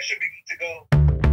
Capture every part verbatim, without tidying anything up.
should be good to go.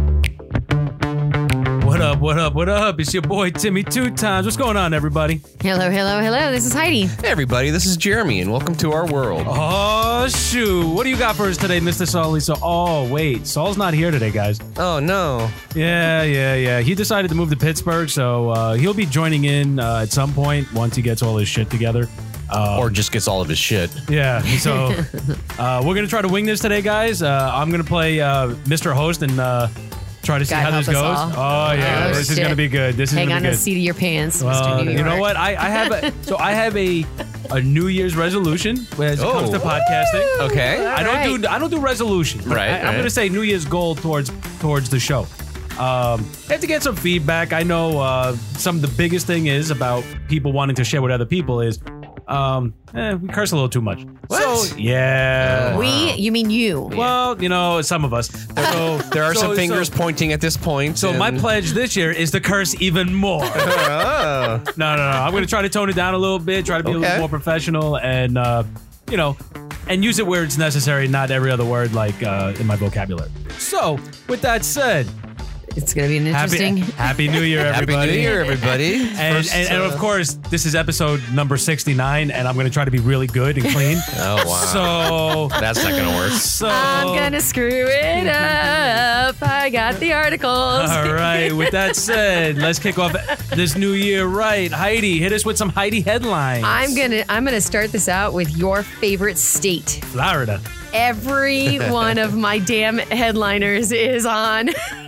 What up, what up, what up? It's your boy Timmy Two Times. What's going on, everybody? Hello, hello, hello. This is Heidi. Hey, everybody. This is Jeremy, and welcome to our world. Oh, shoot. What do you got for us today, Mister Saul? So, oh, wait. Saul's not here today, guys. Oh, no. Yeah, yeah, yeah. He decided to move to Pittsburgh, so uh, he'll be joining in uh, at some point once he gets all his shit together. Um, Or just gets all of his shit. Yeah, so uh, we're going to try to wing this today, guys. Uh, I'm going to play uh, Mister Host and uh, try to see God how this goes. help us all. Oh, yeah. Oh, this is shit. going to be good. This is Hang going on to be the good. seat of your pants, Well, Mister New you know York. what? I, I have a so I have a a New Year's resolution as it comes to Oh. podcasting. Okay. I don't right. do I don't do resolutions. Right, I, I'm right. going to say New Year's goal towards towards the show. Um, I have to get some feedback. I know uh, some of the biggest thing is about people wanting to share with other people is um, eh, we curse a little too much. What? So yeah. We? You mean you? Well, you know, some of us. So There are so- some fingers So, pointing at this point. so my and- pledge this year is to curse even more. Oh. No, no, no. I'm going to try to tone it down a little bit, try to be a Okay. little more professional and, uh, you know, and use it where it's necessary, not every other word like uh, in my vocabulary. So, with that said, It's going to be an happy, interesting. happy New Year, Happy everybody. New Year, everybody. And, First, and, and uh, of course, this is episode number sixty-nine, and I'm going to try to be really good and clean. Oh, wow. So, That's not going to work. so. I'm going to screw it up. I got the articles. All right. With that said, let's kick off this new year right. Heidi, hit us with some Heidi headlines. I'm going to I'm going to start this out with your favorite state. Florida. Every one of my damn headliners is on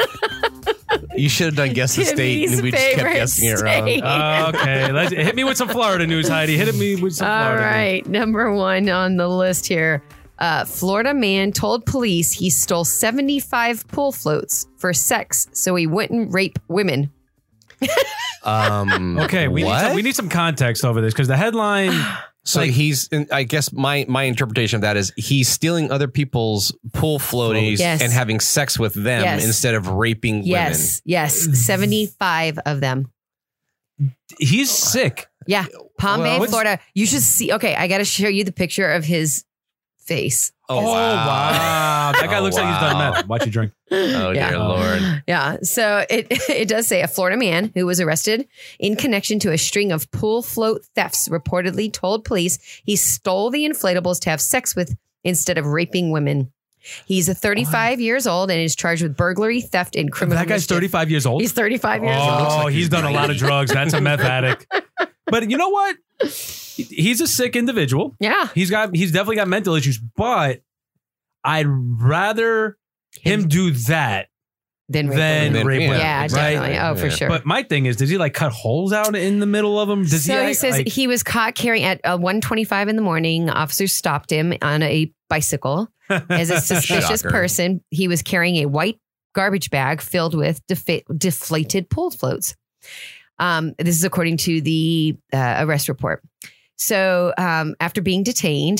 You should have done guess the state, Timmy's and we just kept favorite guessing it wrong. state. Okay, let's hit me with some Florida news, Heidi. Hit me with some All Florida news. right, number one on the list here. Uh, Florida man told police he stole seventy-five pool floats for sex so he wouldn't rape women. Um, Okay, we need, what? some, we need some context over this because the headline. So like- he's, I guess my my interpretation of that is he's stealing other people's pool floaties Yes. and having sex with them Yes. instead of raping Yes, yes, seventy-five of them. He's sick. Yeah, Palm Well, Bay, what's- Florida. You should see. Okay, I got to show you the picture of his face. women. Oh, wow. That guy Oh, looks like he's done wow. meth. Watch you drink. Oh, Yeah. dear Lord. Yeah. So it it does say a Florida man who was arrested in connection to a string of pool float thefts reportedly told police he stole the inflatables to have sex with instead of raping women. He's a thirty-five years old and is charged with burglary, theft, and criminal. That guy's mischief. thirty-five years old. He's thirty-five years Oh, old. like he's he's done a lot of drugs. That's a meth addict. But you know what? He's a sick individual. Yeah. He's got. He's definitely got mental issues. But I'd rather him do that Then rape than women. rape yeah, women. Yeah, right? definitely. Oh, for Yeah. sure. But my thing is, does he like cut holes out in the middle of them? Does so he? he says like, he was caught carrying at uh, one twenty-five in the morning. Officers stopped him on a bicycle as a suspicious Shocker. person. He was carrying a white garbage bag filled with defa- deflated pool floats. Um, this is according to the uh, arrest report. So um, after being detained,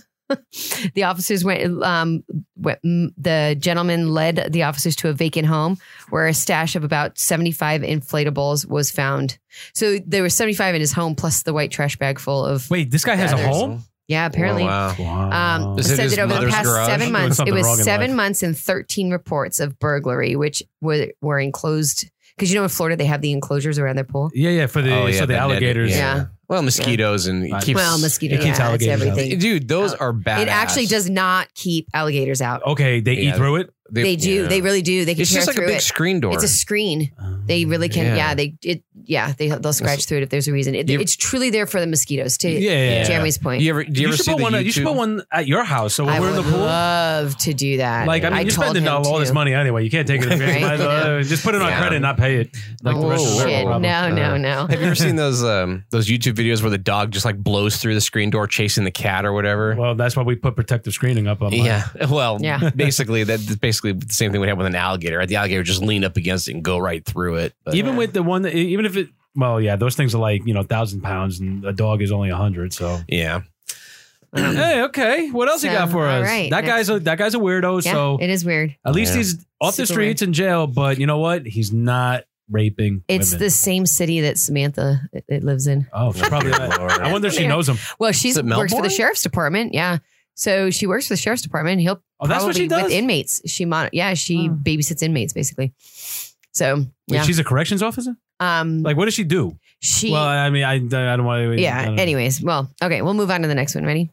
the officers went, um, went. The gentleman led the officers to a vacant home where a stash of about seventy-five inflatables was found. So there was seventy-five in his home plus the white trash bag full of. Wait, this guy has Yeah, a there's- home. Yeah, apparently. Oh, wow. Wow. Um, Is it said his that over the mother's past garage? seven Doing months, it something wrong was in seven life. months and thirteen reports of burglary, which were, were enclosed. Because you know in Florida they have the enclosures around their pool. Yeah, yeah, for the Oh, yeah, so the net- alligators. Yeah. Well, mosquitoes and it Right. keeps. Well, mosquito, it keeps yeah, it's alligators out. everything. Dude, those Uh, are bad. It actually does not keep alligators out. Okay, they Yeah. eat through it. They do. yeah. They really do. They can It's tear just like a through big it. screen door. It's a screen. They really can. Yeah. Yeah. they. It. Yeah. They. They'll scratch through it if there's a reason. It, You- it's truly there for the mosquitoes. To Yeah, yeah, yeah. Jeremy's point. Do you ever? Do you, You ever should see put the one. YouTube? You should put one at your house. So when I we're in would the pool. love to do that. Like I mean, you're told spending him all, all to. this money anyway. You can't take it. Right? Might as well, uh, just put it on Yeah. credit, and not pay it. Like the rest of the Oh, world. shit. probably. No, no, Uh, no. Have you ever seen those um, those YouTube videos where the dog just like blows through the screen door chasing the cat or whatever? Well, that's why we put protective screening up on. mine. Yeah. Well, Yeah. basically that's basically the same thing would happen with an alligator. Right? The alligator would just lean up against it and go right through it. But, Even with the one, that, even if it, well, yeah, those things are like you know thousand pounds, and a dog is only a hundred. So yeah. hey, okay, what else you So, got for all us? right, that guy's a that guy's a weirdo. Yeah, so it is weird. at least Yeah. he's off the Super streets in jail. But you know what? He's not raping. It's women. the same city that Samantha it, it lives in. Oh, she probably. Good Lord. I wonder if she knows him. Well, she's Is it works for the Melbourne? sheriff's department. Yeah. So she works for the sheriff's department. He'll Oh, that's what she probably does? with inmates. She mon- yeah, she Oh. babysits inmates basically. So Wait, yeah, she's a corrections officer? um, Like, what does she do? she well, I mean, I, I don't want to. yeah. Anyways, well, okay, we'll move on to the next one. Ready?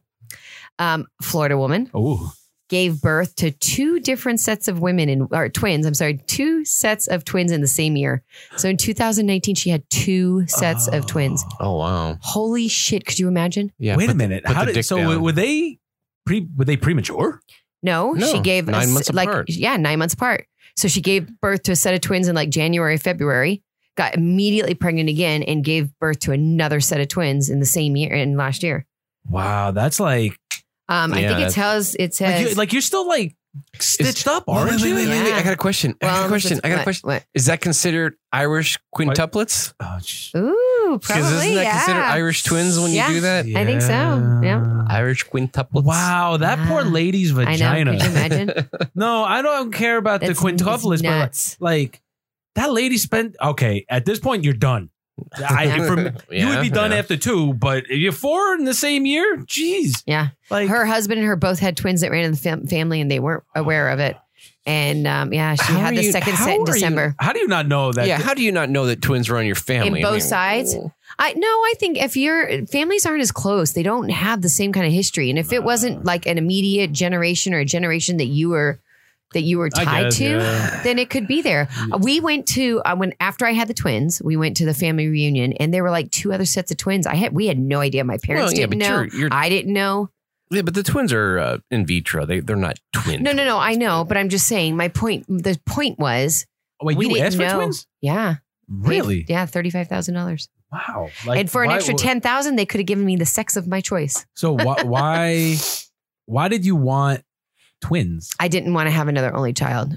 Um, Florida woman Oh, gave birth to two different sets of women in or twins. I'm sorry, two sets of twins in the same year. So in two thousand nineteen, she had two sets of twins. Oh wow. Holy shit! Could you imagine? Yeah. wait put a minute. put How the did dick so? down. Were they pre? Were they premature? No, No, she gave nine a s- months like apart. yeah, nine months apart. So she gave birth to a set of twins in like January, February. Got immediately pregnant again and gave birth to another set of twins in the same year in last year. Wow, that's like Um, I Yeah, think it that's- tells it like, says you, like you're still like stitched up, Wait, aren't wait, you? wait, wait, wait. Yeah. I got a question. I got well, a question. I got a what- question. What? Is that considered Irish quintuplets? Oh, sh- Ooh, Because probably isn't that yeah. considered Irish twins when Yeah. you do that? I think so, yeah. Irish quintuplets. Wow, that poor Ah, lady's I know. vagina. Could you imagine? No, I don't care about That's the quintuplets, but like, nuts. like that lady spent. Okay, at this point, you're done. I, for, me- you would be Yeah, done yeah. after two, but if you're four in the same year, jeez. Yeah. Like Her husband and her both had twins that ran in the fam- family and they weren't aware of it. And um, yeah, she How had are the you- second how set in are you- December. how do you not know that? Yeah, how do you not know that twins run your family? In both I mean, sides? I no, I think if your families aren't as close, they don't have the same kind of history. And if it wasn't like an immediate generation or a generation that you were that you were I tied guess, to, yeah. then it could be there. We went to uh, when after I had the twins, we went to the family reunion, and there were like two other sets of twins. I had we had no idea. My parents Well, yeah, didn't but know. you're- you're- I didn't know. Yeah, but the twins are uh, in vitro. They they're not twin. No, no, no. I twins. know, but I'm just saying. My point. The point was, Wait, we you didn't asked for know. twins? Yeah, Really? yeah, thirty five thousand dollars. Wow. Like, And for an why- extra ten thousand, they could have given me the sex of my choice. So why, why, why did you want twins? I didn't want to have another only child.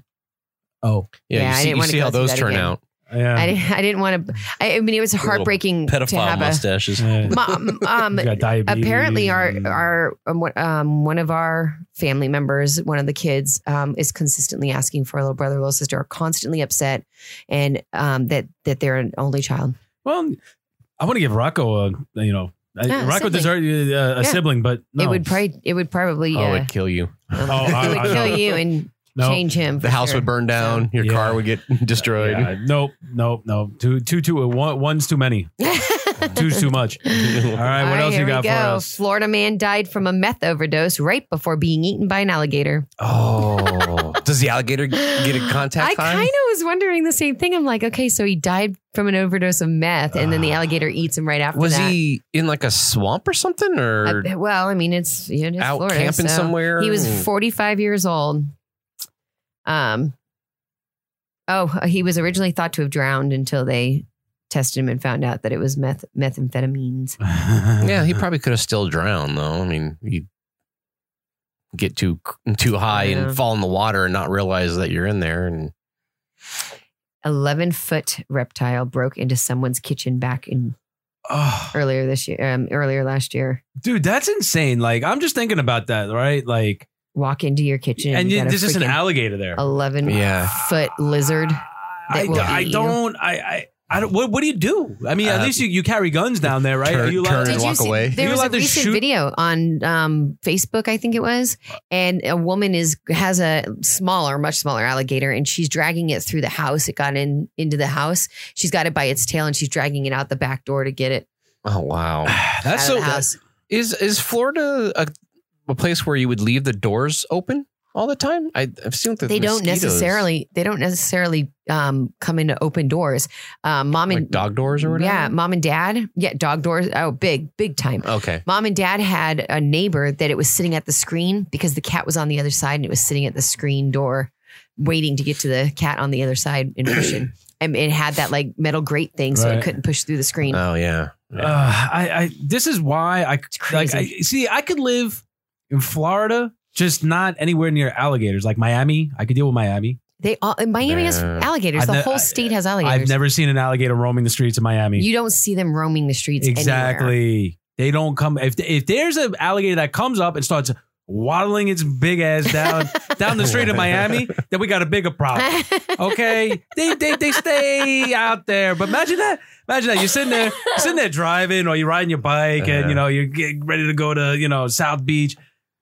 Oh, Yeah, Yeah, I you see, didn't you wanna see go how through those that turn again. out. yeah. I didn't. I didn't want to. I, I mean, it was Little heartbreaking to Pedophile have a. mustaches. Yeah. Mom, um, You got diabetes. apparently, our our um, one- um, one of our family members, one of the kids, um, is consistently asking for a little brother, little sister, are constantly upset, and um, that that they're an only child. Well, I want to give Rocco a, you know, I- Yeah, a Rocco sibling. deserves a, a Yeah. sibling, but no. It would probably. It would probably. Oh, Uh, it'd kill you. um, Oh, I- it would I kill know. you and no. change him. The for house sure. would burn down. Your Yeah. car would get destroyed. Yeah, nope, nope, no. Two, two, two. One, one's too many. Two's too much. All right, what All right, else you here we got for go. us? Florida man died from a meth overdose right before being eaten by an alligator. Oh, does the alligator get a contact I time? kind of was wondering the same thing. I'm like, okay, so he died from an overdose of meth, and then the alligator eats him right after Was that. he in like a swamp or something, or I- well, I mean, it's you know, it's out Florida, camping so somewhere? He was forty-five years old. Um. Oh, he was originally thought to have drowned until they tested him and found out that it was meth methamphetamines. Yeah, he probably could have still drowned though. I mean, you get too too high Yeah. and fall in the water and not realize that you're in there. And eleven foot reptile broke into someone's kitchen back in Oh, earlier this year, um, earlier last year. dude, that's insane. Like, I'm just thinking about that, right? Like, Walk into your kitchen and you you, got a there's just an freaking alligator there. eleven Yeah. foot lizard. I, will I eat you. don't. I. I. I don't. What, what do you do? I mean, at Uh, least you, you carry guns down there, right? turn- Are you allowed turn to- and Did you walk see- away. There You're was a allowed to recent shoot- video on um, Facebook, I think it was, and a woman is has a smaller, much smaller alligator, and she's dragging it through the house. It got in into the house. She's got it by its tail, and she's dragging it out the back door to get it oh wow, That's out so. of the house. is is Florida a, a place where you would leave the doors open all the time? I, I've seen the They don't mosquitoes, necessarily. They don't necessarily um, come into open doors. Um, mom and like dog doors or whatever. yeah, mom and dad. Yeah, dog doors. Oh, big, big time. Okay. Mom and dad had a neighbor that it was sitting at the screen because the cat was on the other side and it was sitting at the screen door waiting to get to the cat on the other side and pushing. And it had that like metal grate thing so Right. it couldn't push through the screen. Oh yeah. Uh, I, I. This is why I. Like. crazy. I see. I could live in Florida, just not anywhere near alligators. Like Miami, I could deal with Miami. They all Miami has Yeah. alligators. I've the ne- whole I- state has alligators. I've never seen an alligator roaming the streets of Miami. You don't see them roaming the streets anywhere. Exactly. They don't come. If if there's an alligator that comes up and starts waddling its big ass down down the street of Miami, then we got a bigger problem. Okay, they, they they stay out there. But imagine that. Imagine that you're sitting there, sitting there driving, or you're riding your bike, and you know you're getting ready to go to you know South Beach,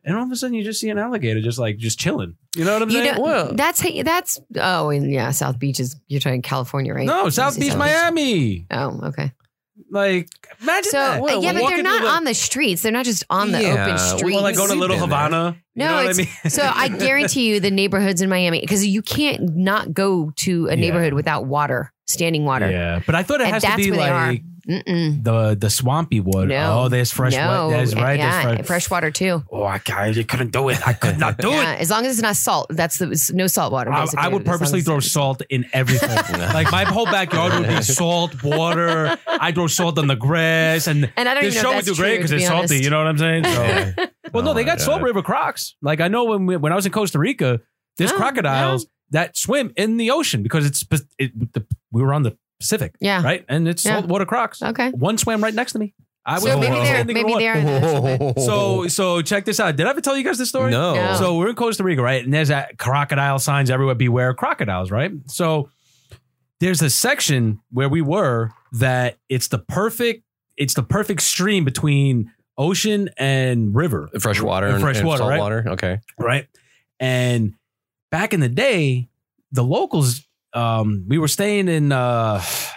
and all of a sudden you just see an alligator just like just chilling. You know what I'm You saying? know, Well- that's how you- that's oh, and yeah, South Beach is you're talking California, right? No, You South say Beach, Miami. Oh, okay. Like, imagine So that. uh, Well, yeah, but walking they're not through the- on the streets. They're not just on the Yeah, open well, streets. Or like go to We've Little been there. Havana. You No, know what I it's, mean? so I guarantee you the neighborhoods in Miami, because you can't not go to a Yeah. neighborhood without water, standing water. Yeah, but I thought it And has to that's be where they are. like Mm-mm. the the swampy wood. No. Oh, there's fresh no. water. That's right. Yeah, There's fresh. fresh water too. Oh, I, I couldn't do it. I could not do Yeah, it. as long as it's not salt. That's the it's no salt water. I, Basically, I would as long purposely as- throw salt in everything. Like my whole backyard would be salt, water. I throw salt on the grass, and And I don't this even know show if would that's do great true, because to it's be salty. honest. You know what I'm saying? So, well, no, Oh they my got Salt God. River crocs. Like I know when we, when I was in Costa Rica, there's Oh, crocodiles that swim in the ocean because it's it, the, we were on the Pacific, Yeah. right? And it's Yeah. saltwater crocs. Okay. One swam right next to me. I was So maybe they're standing in maybe water. they're in the So so check this out. Did I ever tell you guys this story? No. No. So we're in Costa Rica, right? And there's that crocodile signs everywhere. Beware crocodiles, right? So there's a section where we were that it's the perfect, it's the perfect stream between ocean and river, Fresh water And and, fresh and water, salt right? water. Okay. right? And back in the day, the locals, um, we were staying in uh,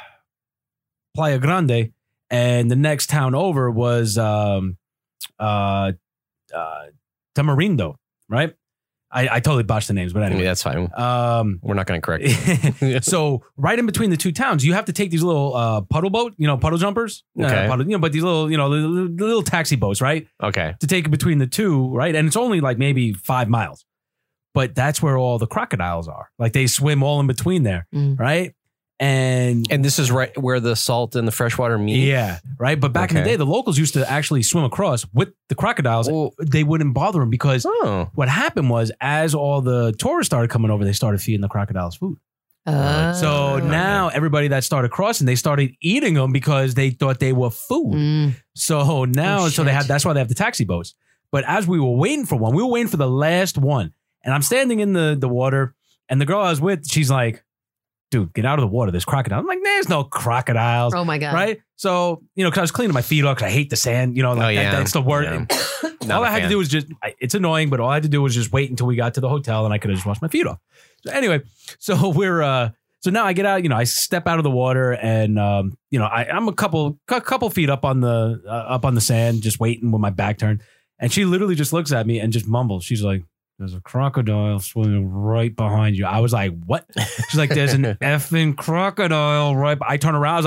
Playa Grande, and the next town over was um, uh, uh, Tamarindo, right? I, I totally botched the names, but Yeah, anyway. that's fine. Um, We're not going to correct you. so right in between the two towns, you have to take these little uh, puddle boat, you know, puddle jumpers, Uh, Okay. puddle, you know, but these little, you know, little, little taxi boats, right? Okay. To take it between the two, right? And it's only like maybe five miles, but that's where all the crocodiles are. Like they swim all in between there, Mm. right? And, And this is right where the salt and the freshwater meet? yeah, right. But back in the Okay. day, the locals used to actually swim across with the crocodiles. Oh. They wouldn't bother them because Oh. what happened was, as all the tourists started coming over, they started feeding the crocodiles food. Uh, So now everybody that started crossing, they started eating them because they thought they were food. Mm. So now, Oh, so they shit. have, that's why they have the taxi boats. But as we were waiting for one, we were waiting for the last one. And I'm standing in the, the water, and the girl I was with, she's like, dude, get out of the water. There's crocodiles. I'm like, there's no crocodiles. Oh my god. Right. So, you know, cause I was cleaning my feet off because I hate the sand, you know, like Oh, that, yeah. that's the word. Yeah. And Not all a I had to fan. do was just, I- it's annoying, but all I had to do was just wait until we got to the hotel and I could have just washed my feet off. So anyway, so we're, uh, so now I get out, you know, I step out of the water and, um, you know, I, I'm a couple, a couple feet up on the, uh, up on the sand, just waiting with my back turned. And she literally just looks at me and just mumbles. She's like, there's a crocodile swimming right behind you. I was like, what? She's like, there's an effing crocodile right. I turn around. I was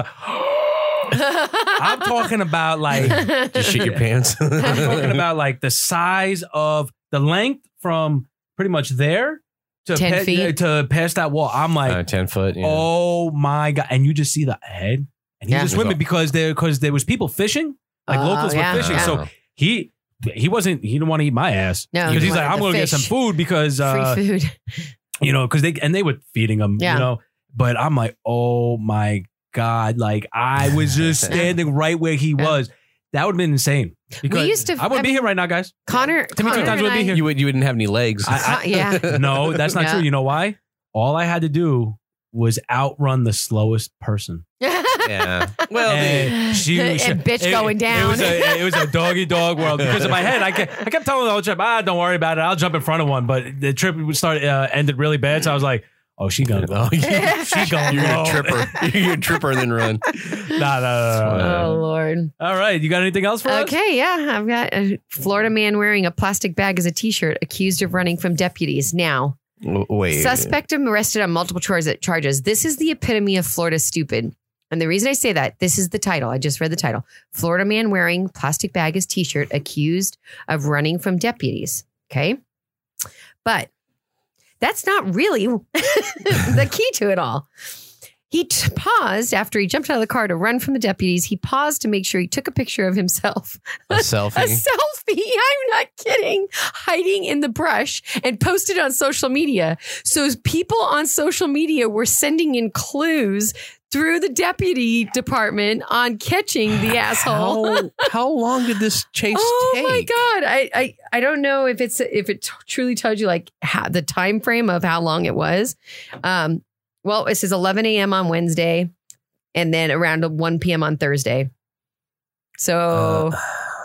like, I'm talking about like, Just shit your pants. I'm talking about like the size of the length from pretty much there to ten pa- feet? to past that wall. I'm like, Uh, ten foot. Yeah. oh my god! And you just see the head, and he's Yeah. just swimming because there because there was people fishing, like Oh, locals yeah, were fishing. yeah. So he he wasn't he didn't want to eat my ass No, because he he's like, wanted I'm the going to get some fish. food because uh, Free food. you know because they and they were feeding him, Yeah. you know. But I'm like, oh my god! Like I was just standing right where he Yeah. was. That would have been insane. Because used to- I wouldn't I be mean- here right now, guys. Connor. Timmy Connor two times and would be I- here. You would you wouldn't have any legs. I- Uh, yeah. No, that's not Yeah. true. You know why? All I had to do was outrun the slowest person. yeah. Well, they- And she And she- bitch it- going It down. was a, it was a doggy dog world because in my head, I kept, I kept telling the whole trip, ah, don't worry about it. I'll jump in front of one. But the trip would start uh, ended really bad, so I was like, oh, she gonna go. Oh, you- She gonna You're go. gonna trip her. You're gonna trip her and then run. Nah, nah, nah, nah. Oh Lord. All right, you got anything else for us? Okay, yeah, I've got a Florida man wearing a plastic bag as a T-shirt, accused of running from deputies. Now, W- Wait. suspect arrested on multiple charges. Charges. This is the epitome of Florida stupid. And the reason I say that, this is the title. I just read the title. Florida man wearing plastic bag as T-shirt, accused of running from deputies. Okay, but that's not really the key to it all. He t- paused after he jumped out of the car to run from the deputies. He paused to make sure he took a picture of himself. A selfie. A selfie. I'm not kidding. Hiding in the brush and posted on social media. So people on social media were sending in clues through the deputy department on catching the asshole. How, how long did this chase Oh take? my god! I, I I don't know if it's if it t- truly tells you like how, the time frame of how long it was. Um, well, it says eleven a.m. on Wednesday, and then around one p.m. on Thursday. So Uh,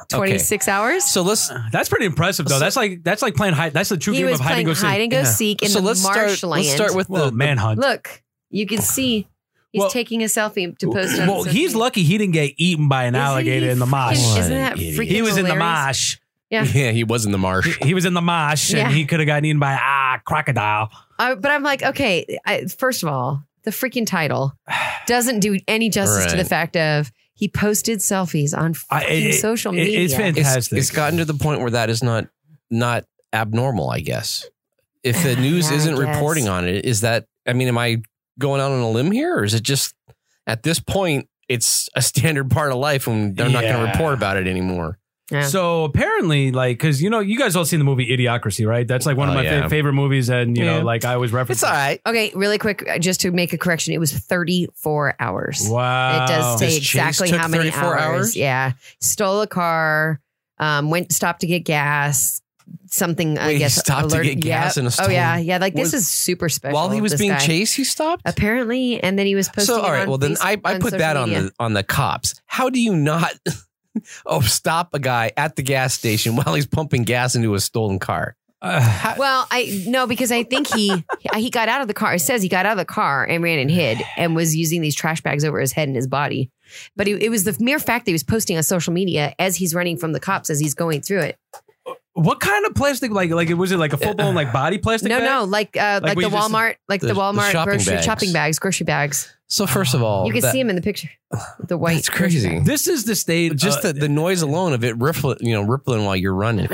twenty-six hours. So let's That's pretty impressive, though. So- that's like that's like playing hide. That's the true He game was of hide and playing go seek. hide and go Yeah. seek in so the let's start. marshland. Let's start with Well, the manhunt. Look, you can see he's Well- taking a selfie to post on Well, social he's media. lucky he didn't get eaten by an Isn't alligator he in the marsh. freaking- What Isn't an that idiot. freaking He was in the hilarious? marsh. Yeah. Yeah, he was in the marsh. He was in the marsh, Yeah. and he could have gotten eaten by a ah, crocodile. Uh, but I'm like, okay, I, first of all, the freaking title doesn't do any justice to the Right. fact of he posted selfies on I- fucking it- social it- media. it's fantastic. It's, it's gotten to the point where that is not not abnormal, I guess. If the news Yeah, I isn't guess. reporting on it, is that, I mean, am I going out on a limb here? Or is it just, at this point, it's a standard part of life and they're not going Yeah. to report about it anymore? Yeah. So apparently, like, because you know, you guys all seen the movie Idiocracy, right? That's like one of Oh, my yeah. fa- favorite movies, and you Yeah. know, like I always reference. It's all right. Okay, really quick, uh, just to make a correction, it was thirty-four hours. Wow, It does say This chase exactly took how many thirty-four hours. hours? Yeah, stole a car, um, went stopped to get gas. Something I Wait, he guess stopped to get gas yeah. in a Oh yeah, stolen- yeah. Like this Was- is super special. While he was this being guy. chased, he stopped? apparently, and then he was posting. So, all it right. on Well, then Facebook- I, I on put social that on media. the on the cops. How do you not oh stop a guy at the gas station while he's pumping gas into a stolen car? Uh, Well, I no, because I think he he got out of the car. It says he got out of the car and ran and hid and was using these trash bags over his head and his body. But it, it was the mere fact that he was posting on social media as he's running from the cops as he's going through it. what kind of plastic? Like, like was it like a full blown like body plastic? No, bag? no, like uh, Like like, we the just- Walmart, like the, the- the Walmart shopping grocery bags. shopping bags, grocery bags. So first of all, You can that- see him in the picture. The white. That's crazy. grocery bag. This is the state. just uh, the, the noise alone of it rippling, you know, rippling while you're running.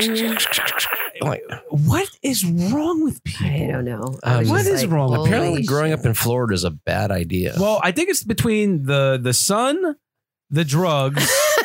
Like, what is wrong with people? I don't know. Um, was what just is wrong? holy apparently, growing shit. up in Florida is a bad idea. Well, I think it's between the the sun, the drugs,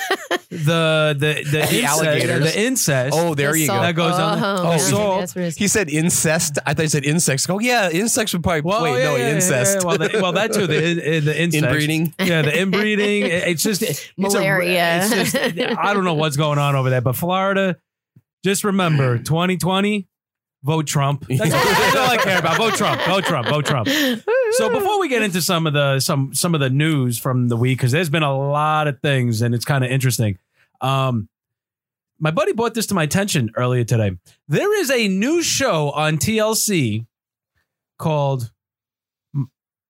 the the the, incest, alligators. the incest. oh, there The you salt. go. That goes on there. Oh, Oh, yeah, salt. that's what it is. He said incest. I thought he said insects. Oh, yeah, insects would probably. Well, wait, yeah, no, yeah, yeah, incest. yeah. Well, the, well, that too. The in- the insects. Inbreeding. Yeah, the inbreeding. It- It's just it's a- Malaria. it's just, I don't know what's going on over there, but Florida. Just remember, twenty twenty, vote Trump. That's all, that's all I care about. Vote Trump. Vote Trump. Vote Trump. So before we get into some of the some some of the news from the week, because there's been a lot of things and it's kind of interesting. Um, my buddy brought this to my attention earlier today. There is a new show on T L C called M-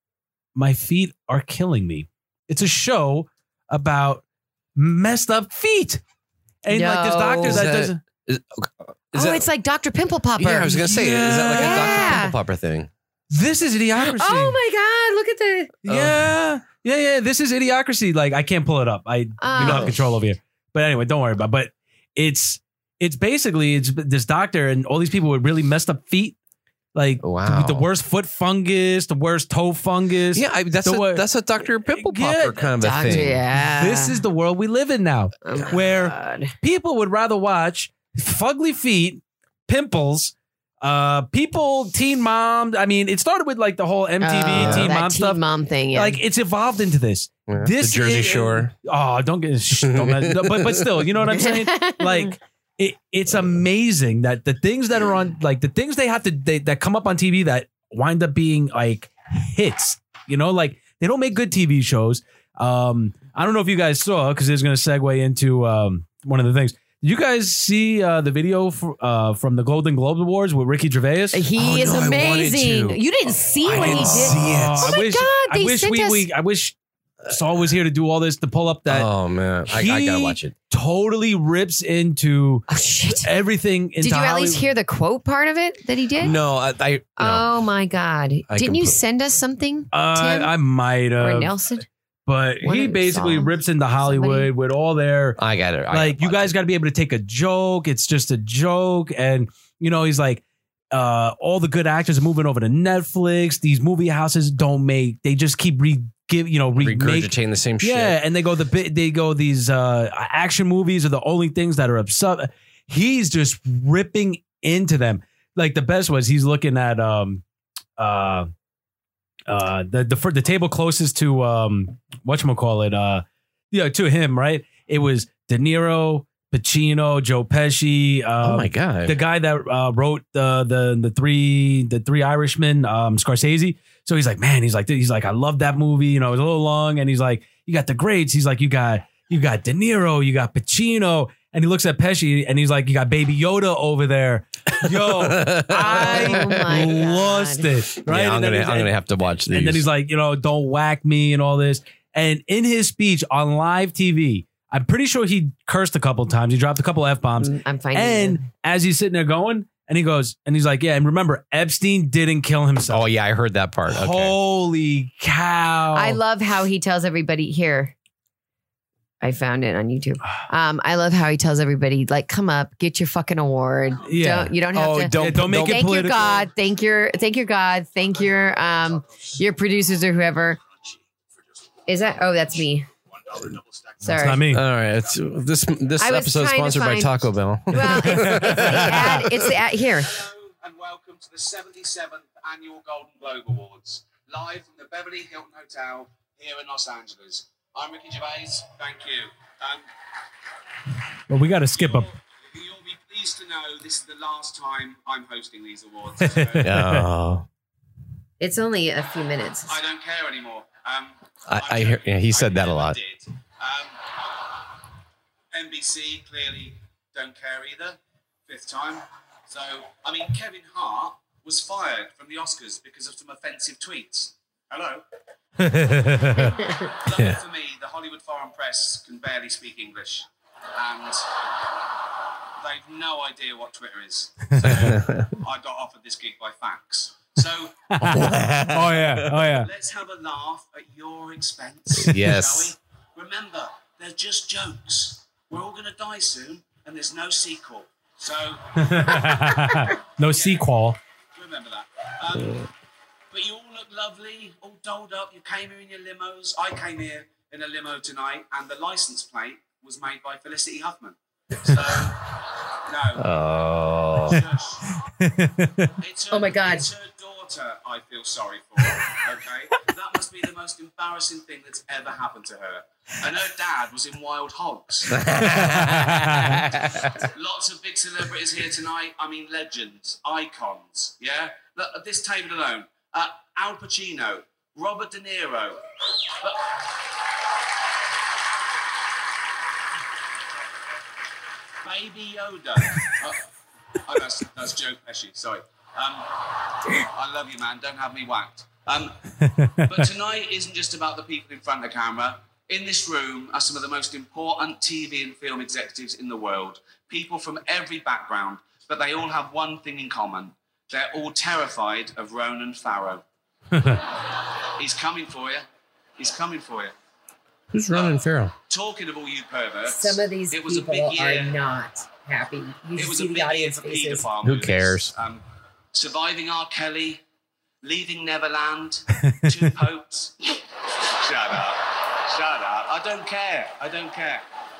"My Feet Are Killing Me." It's a show about messed up feet, and like this No. doctor Is that that- doesn't. Is, is Oh, that, it's like Doctor Pimple Popper. yeah, I was gonna say, is that like a Yeah. Doctor Pimple Popper thing? This is Idiocracy. Oh my God! Look at the. Yeah, yeah, yeah. This is Idiocracy. Like I can't pull it up. I do not have Oh. control over here. But anyway, don't worry about it. But it's it's basically it's this doctor and all these people with really messed up feet, like Wow. with the worst foot fungus, the worst toe fungus. Yeah, I, that's The a, way- that's a Doctor Pimple Yeah, Popper kind of a Doctor, thing. yeah. This is the world we live in now, Oh my where God. people would rather watch fugly feet, pimples. Uh, people, teen mom. I mean, it started with like the whole M T V Oh, teen that mom teen stuff. mom thing. Yeah. Like it's evolved into this. Yeah, This the Jersey is- Shore. Oh, don't get shh, don't let- but but still, you know what I'm saying? Like it, it's amazing that the things that are on, like the things they have to they, that come up on T V that wind up being like hits. You know, like they don't make good T V shows. Um, I don't know if you guys saw because it's going to segue into um one of the things. Did you guys see uh, the video for, uh, from the Golden Globe Awards with Ricky Gervais? he Oh, is no, I wanted amazing. to. You didn't see I what he didn't did. see it. Oh my I wish, God! I They wish sent we, us. we I wish Saul was here to do all this to pull up that Oh man, I, I He- gotta watch it. totally rips into oh shit! everything. Into Did you at Hollywood. least hear the quote part of it that he did? No, I, I no. Oh my God! I Didn't you compl- send us something, Uh, Tim? I might or have, Nelson? but One he of basically Saul? rips into Hollywood Somebody? with all their I got it. like. You guys got to be able to take a joke. It's just a joke, and you know he's like, uh, all the good actors are moving over to Netflix. These movie houses don't make. They just keep re give you know remake. regurgitating the same shit. Yeah, and they go the bi- they go these uh, action movies are the only things that are upset. He's just ripping into them. Like the best was he's looking at um uh uh the the for the table closest to um whatchamacallit uh yeah to him, right? It was De Niro, Pacino, Joe Pesci, um, Oh my god. the guy that uh, wrote the the the three the three Irishmen, um, Scorsese. So he's like, man, he's like, he's like, I love that movie. You know, it was a little long, and he's like, you got the greats. He's like, you got you got De Niro, you got Pacino, and he looks at Pesci and he's like, you got Baby Yoda over there. Yo, I Oh my lost God. it. Right? Yeah, I'm And then gonna he's- I'm gonna have to watch these. And then he's like, you know, don't whack me and all this. And in his speech on live T V, I'm pretty sure he cursed a couple times. He dropped a couple F bombs. Mm, I'm finding And you. as he's sitting there going, and he goes, and he's like, yeah, and remember, Epstein didn't kill himself. oh yeah, I heard that part. Okay. Holy cow. I love how he tells everybody here. I found it on YouTube. Um, I love how he tells everybody, like, come up, get your fucking award. Yeah. Don't, you don't have Oh, to. don't Yeah, don't make don't- it Thank your political. God. Thank your thank your God. Thank your um your producers or whoever. Is that? Oh, that's me. Sorry. It's not me. All right, it's, this this I was episode is trying to sponsored by find- Taco Bell. Well, it's, it's the ad. It's the ad here. Hello and welcome to the seventy-seventh Annual Golden Globe Awards, live from the Beverly Hilton Hotel here in Los Angeles. I'm Ricky Gervais. Thank you. Um, Well, we got to skip you'll, up. you'll be pleased to know this is the last time I'm hosting these awards. So Oh, It's only a few minutes. I don't care anymore. Um, I- I'm I hear- joking. yeah, he said I that a never lot. Did. Um, N B C clearly don't care either. Fifth time. So, I mean, Kevin Hart was fired from the Oscars because of some offensive tweets. Hello. Luckily Yeah. for me, the Hollywood Foreign Press can barely speak English, and they've no idea what Twitter is. So I got offered this gig by fax. So Oh, yeah. Oh, yeah. let's have a laugh at your expense. Yes. Shall we? Remember, they're just jokes. We're all going to die soon, and there's no sequel. So No sequel. remember that. Um, but you all look lovely, all dolled up. You came here in your limos. I came here in a limo tonight, and the license plate was made by Felicity Huffman. So, no. Oh. Shush. It's her, Oh my God. It's her daughter I feel sorry for, okay? That must be the most embarrassing thing that's ever happened to her. And her dad was in Wild Hogs. Lots of big celebrities here tonight. I mean, legends, icons, yeah? Look, at this table alone, uh, Al Pacino, Robert De Niro. But- Baby Yoda. Uh, oh, that's, that's Joe Pesci, sorry. Um, I love you, man. Don't have me whacked. Um, but tonight isn't just about the people in front of the camera. In this room are some of the most important T V and film executives in the world. People from every background, but they all have one thing in common. They're all terrified of Ronan Farrow. He's coming for you. He's coming for you. Who's running Farrell? Talking of all you perverts, Some of these it was a people big are year. not happy. You It should was see a the big year audience for faces. paedophile Who movies. cares? Um, Surviving R. Kelly, Leaving Neverland, Two Popes. Shut up. Shut up. I don't care. I don't care.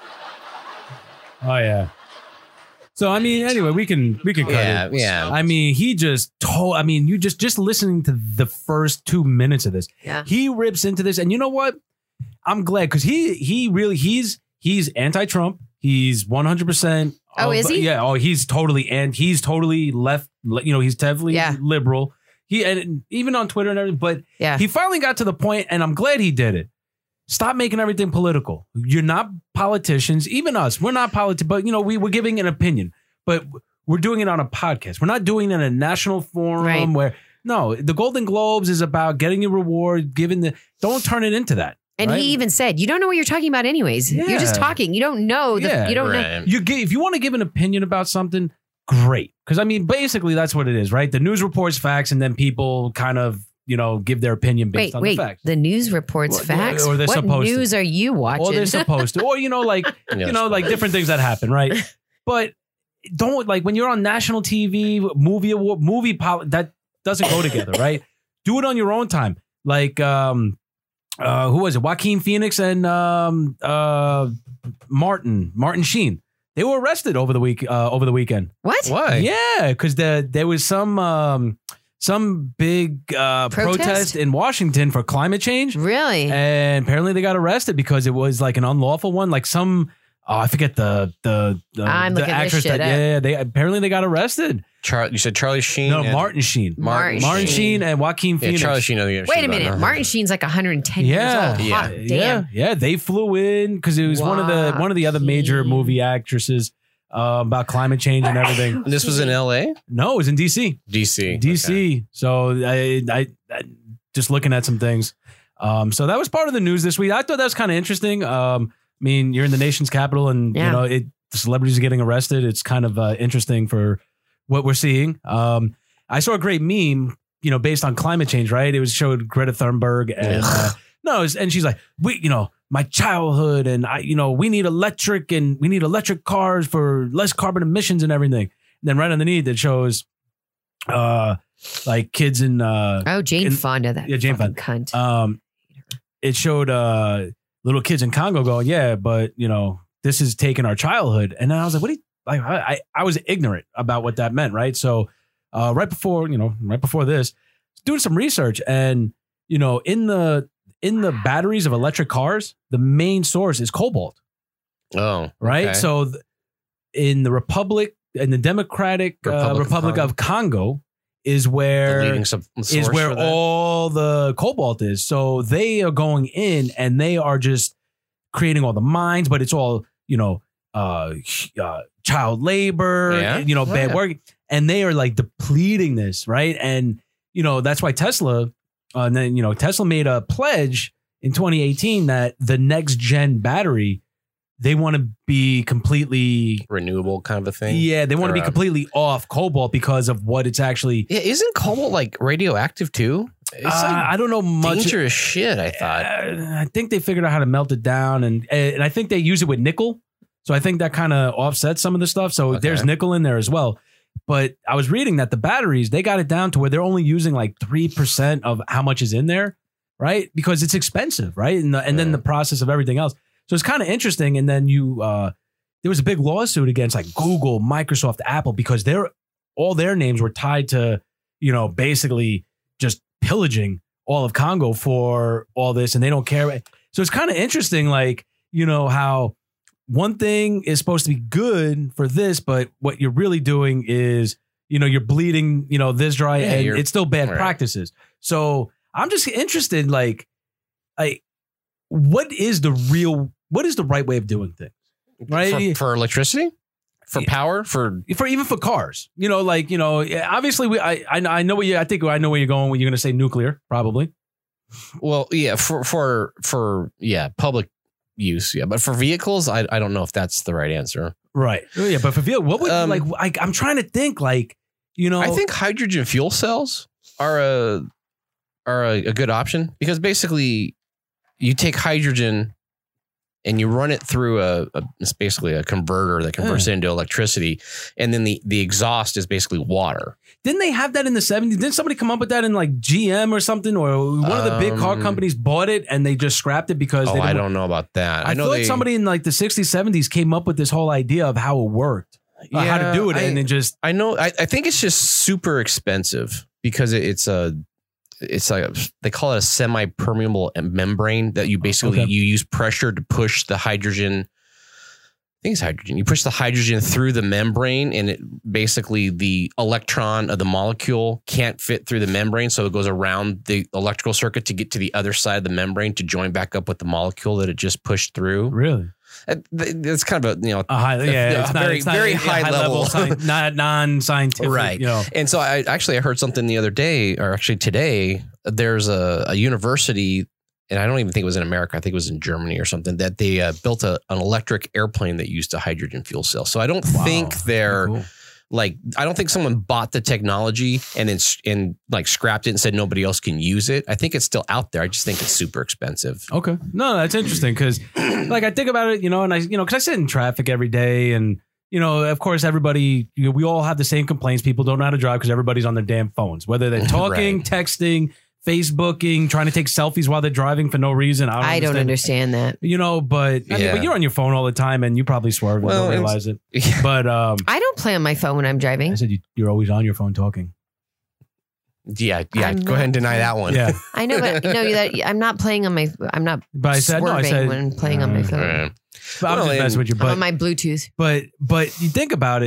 Oh, yeah. So, I mean, anyway, we can, we can cut Yeah, it. yeah. I mean, he just told, I mean, you just, just listening to the first two minutes of this, Yeah. he rips into this. And you know what? I'm glad because he, he really, he's, he's anti-Trump. He's one hundred percent. Oh, is he? Yeah. Oh, he's totally, and he's totally left, you know, he's definitely Yeah. liberal. He, and even on Twitter and everything, but Yeah. he finally got to the point, and I'm glad he did it. Stop making everything political. You're not politicians, even us. We're not politics, but you know, we, we're giving an opinion, but we're doing it on a podcast. We're not doing it in a national forum Right. where, no, the Golden Globes is about getting a reward, giving the, don't turn it into that. And right? he even said, "You don't know what you're talking about, anyways. You're just Yeah. talking. You don't know. The, Yeah, you don't know." Right. You give, if you want to give an opinion about something, great. Because I mean, basically that's what it is, right? The news reports facts, and then people kind of, you know, give their opinion based Wait, on wait. the facts. The news reports Or- facts. or they're what supposed to. news are you watching? Or they're supposed to, or you know, like Yeah, you know, like different things that happen, right? But don't like when you're on national T V, movie award, movie pol- that doesn't go together, right? Do it on your own time. Like, um, uh, who was it? Joaquin Phoenix and um, uh, Martin Martin Sheen. They were arrested over the week uh, over the weekend. What? Why? Yeah, because the there was some um, some big uh, Protest? protest in Washington for climate change. Really? And apparently they got arrested because it was like an unlawful one. Like some, oh, I forget the the, the, I'm the looking this actress shit that, up. yeah, they apparently they got arrested. Char- you said Charlie Sheen. No, and Martin Sheen. Martin Martin Sheen. Sheen and Joaquin Yeah, Phoenix. Charlie Sheen. I think Wait a about minute. that. Martin Sheen's like one hundred ten Yeah, years old. Yeah. Hot yeah, damn. yeah. They flew in because it was one of the one of the other major Joaquin. movie actresses uh, about climate change and everything. And this was in L A, No, it was in D C. D C, D C. So I, I, I just looking at some things. Um, so that was part of the news this week. I thought that was kind of interesting. Um, I mean, you're in the nation's capital, and Yeah. you know, it the celebrities are getting arrested. It's kind of uh, interesting for what we're seeing. Um, I saw a great meme, you know, based on climate change. Right? It was showed Greta Thunberg, and uh, no, it was, and she's like, we, you know, my childhood, and I, you know, we need electric, and we need electric cars for less carbon emissions and everything. And then right underneath it shows, uh, like kids in uh, Oh, Jane In- Fonda, that yeah, Jane fucking cunt. um, it showed uh, little kids in Congo going, yeah, but you know, this is taking our childhood. And then I was like, what do you like? I, I, I was ignorant about what that meant. Right. So uh, right before, you know, right before this, doing some research, and, you know, in the, in the batteries of electric cars, the main source is cobalt. Oh, Right. okay. So th- in the Republic, in the Democratic Republic uh, of Republic Congo. of Congo is the where leading sub- is source where for that? all the cobalt is. So they are going in and they are just creating all the mines, but it's all, you know, uh, uh child labor, Yeah. you know, Oh, bad yeah. work. And they are like depleting this, right? And, you know, that's why Tesla, uh, and then, you know, Tesla made a pledge in twenty eighteen that the next gen battery, they want to be completely, renewable kind of a thing. yeah, they want to Or, be um, completely off cobalt because of what it's actually. Yeah, isn't cobalt like radioactive too? It's Uh, like I don't know much. dangerous shit. I thought. Uh, I think they figured out how to melt it down, and and I think they use it with nickel. So I think that kind of offsets some of the stuff. So Okay. there's nickel in there as well. But I was reading that the batteries, they got it down to where they're only using like three percent of how much is in there, right? Because it's expensive, right? And the, and then Yeah. the process of everything else. So it's kind of interesting. And then you, uh, there was a big lawsuit against like Google, Microsoft, Apple, because they're all their names were tied to, you know, basically just pillaging all of Congo for all this, and they don't care. So it's kind of interesting, like, you know, how one thing is supposed to be good for this, but what you're really doing is, you know, you're bleeding, you know, this dry, Yeah, and you're- it's still bad right. practices. So I'm just interested, like, like, what is the real, what is the right way of doing things, right? For, for electricity, for Yeah. power, for For even for cars, you know, like, you know, obviously we, I, I, I know what you, I think I know where you're going when you're going to say nuclear, probably. well, yeah, for for for yeah, public use, yeah, but for vehicles, I I don't know if that's the right answer. Right. Yeah. But for vehicle, what would, Um, like, I, I'm trying to think, like, you know, I think hydrogen fuel cells are a are a, a good option because basically you take hydrogen and you run it through a, a it's basically a converter that converts Yeah. it into electricity, and then the the exhaust is basically water. didn't they have that in the seventies? Didn't somebody come up with that in like G M or something? Or one of the big car Um, companies bought it and they just scrapped it because Oh, they I didn't- don't know about that. I, I, know feel they, like somebody in like the sixties, seventies came up with this whole idea of how it worked, uh, how to Yeah, do it. I- and it just, I know. I, I think it's just super expensive because it, it's a, it's like a, they call it a semi-permeable membrane that you basically Okay. you use pressure to push the hydrogen. I think it's hydrogen. You push the hydrogen through the membrane, and it basically the electron of the molecule can't fit through the membrane, so it goes around the electrical circuit to get to the other side of the membrane to join back up with the molecule that it just pushed through. really? Uh, th- It's kind of a you know A high, yeah, a it's not, very it's not very a high, level. sci- not non-scientific, Right. You know, And so I actually I heard something the other day, or actually today, there's a, a university, and I don't even think it was in America. I think it was in Germany or something, that they uh, built a, an electric airplane that used a hydrogen fuel cell. So I don't Wow. think they're Cool. like, I don't think someone bought the technology and then s- and like scrapped it and said nobody else can use it. I think it's still out there. I just think it's super expensive. Okay. No, that's interesting because, like, I think about it, you know, and I, you know, because I sit in traffic every day, and you know, of course, everybody, you know, we all have the same complaints. People don't know how to drive because everybody's on their damn phones, whether they're talking, Right. texting, Facebooking, trying to take selfies while they're driving for no reason. I don't, I don't understand that. You know, but I mean, Yeah. but you're on your phone all the time, and you probably swerve and Well, don't it's- realize it. But um, I don't play on my phone when I'm I driving. said you, you're always on your phone talking. Yeah, yeah. I'm Go ahead and not- deny that one. Yeah, I know, but no, that I'm not playing on my. I'm not but I said no. I swerving said when playing on my uh, phone. Right. but I'm Well, just messing and- with you. I'm But on my Bluetooth. But but you think about it,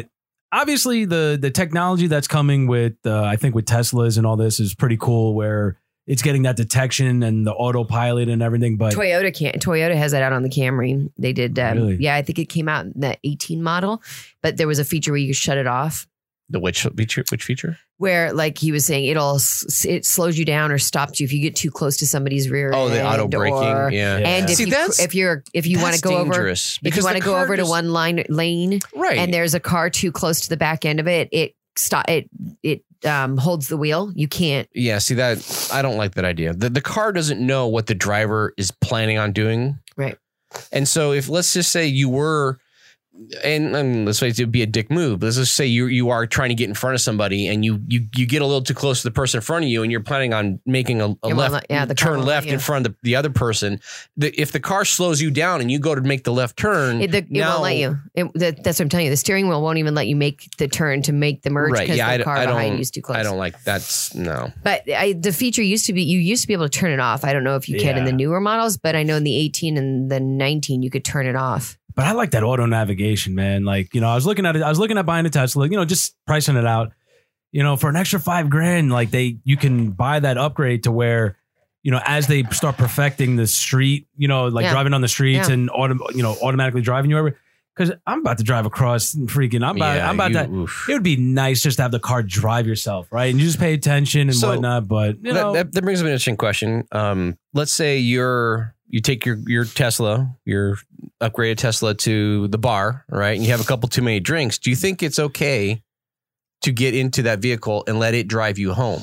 obviously the the technology that's coming with uh, I think with Teslas and all this is pretty cool, where it's getting that detection and the autopilot and everything. But Toyota can't. Toyota has that out on the Camry. They did. Um, Really? Yeah, I think it came out in that eighteen model, but there was a feature where you could shut it off. The which feature? Which feature? Where, like he was saying, it'll s- it slows you down or stops you if you get too close to somebody's rear Oh, the end auto braking. or- Yeah. And if See, you that's- if you're if you want to That's go over dangerous, if you because want to the go car over to just- one line lane Right. and there's a car too close to the back end of it, it stop it it um, holds the wheel. You can't. Yeah, see that I don't like that idea. The the car doesn't know what the driver is planning on doing. Right. And so if let's just say you were and, and let's say it would be a dick move, but let's just say you you are trying to get in front of somebody and you you you get a little too close to the person in front of you and you're planning on making a, a It won't left let- yeah, the car turn won't let left you. in front of the, the other person. The, if the car slows you down and you go to make the left turn, It, the, it now- won't let you. It, that, that's what I'm telling you. The steering wheel won't even let you make the turn to make the merge Right. because Yeah, the I, car I behind don't. you is too close. I don't like that's no. But I, the feature used to be you used to be able to turn it off. I don't know if you can in the Yeah. newer models, but I know in the eighteen and the nineteen you could turn it off. But I like that auto navigation, man. Like, you know, I was looking at it. I was looking at buying a Tesla, you know, just pricing it out, you know, for an extra five grand, like they, you can buy that upgrade to where, you know, as they start perfecting the street, you know, like Yeah. driving on the streets Yeah. and auto, you know, automatically driving you over. Cause I'm about to drive across and freaking, I'm about, Yeah, I'm about you- to, oof. it would be nice just to have the car drive yourself. Right. And you just pay attention and So, whatnot. But you know, that, that, that brings up an interesting question. Um, let's say you're you take your your Tesla, your upgraded Tesla to the bar, right? And you have a couple too many drinks. Do you think it's okay to get into that vehicle and let it drive you home?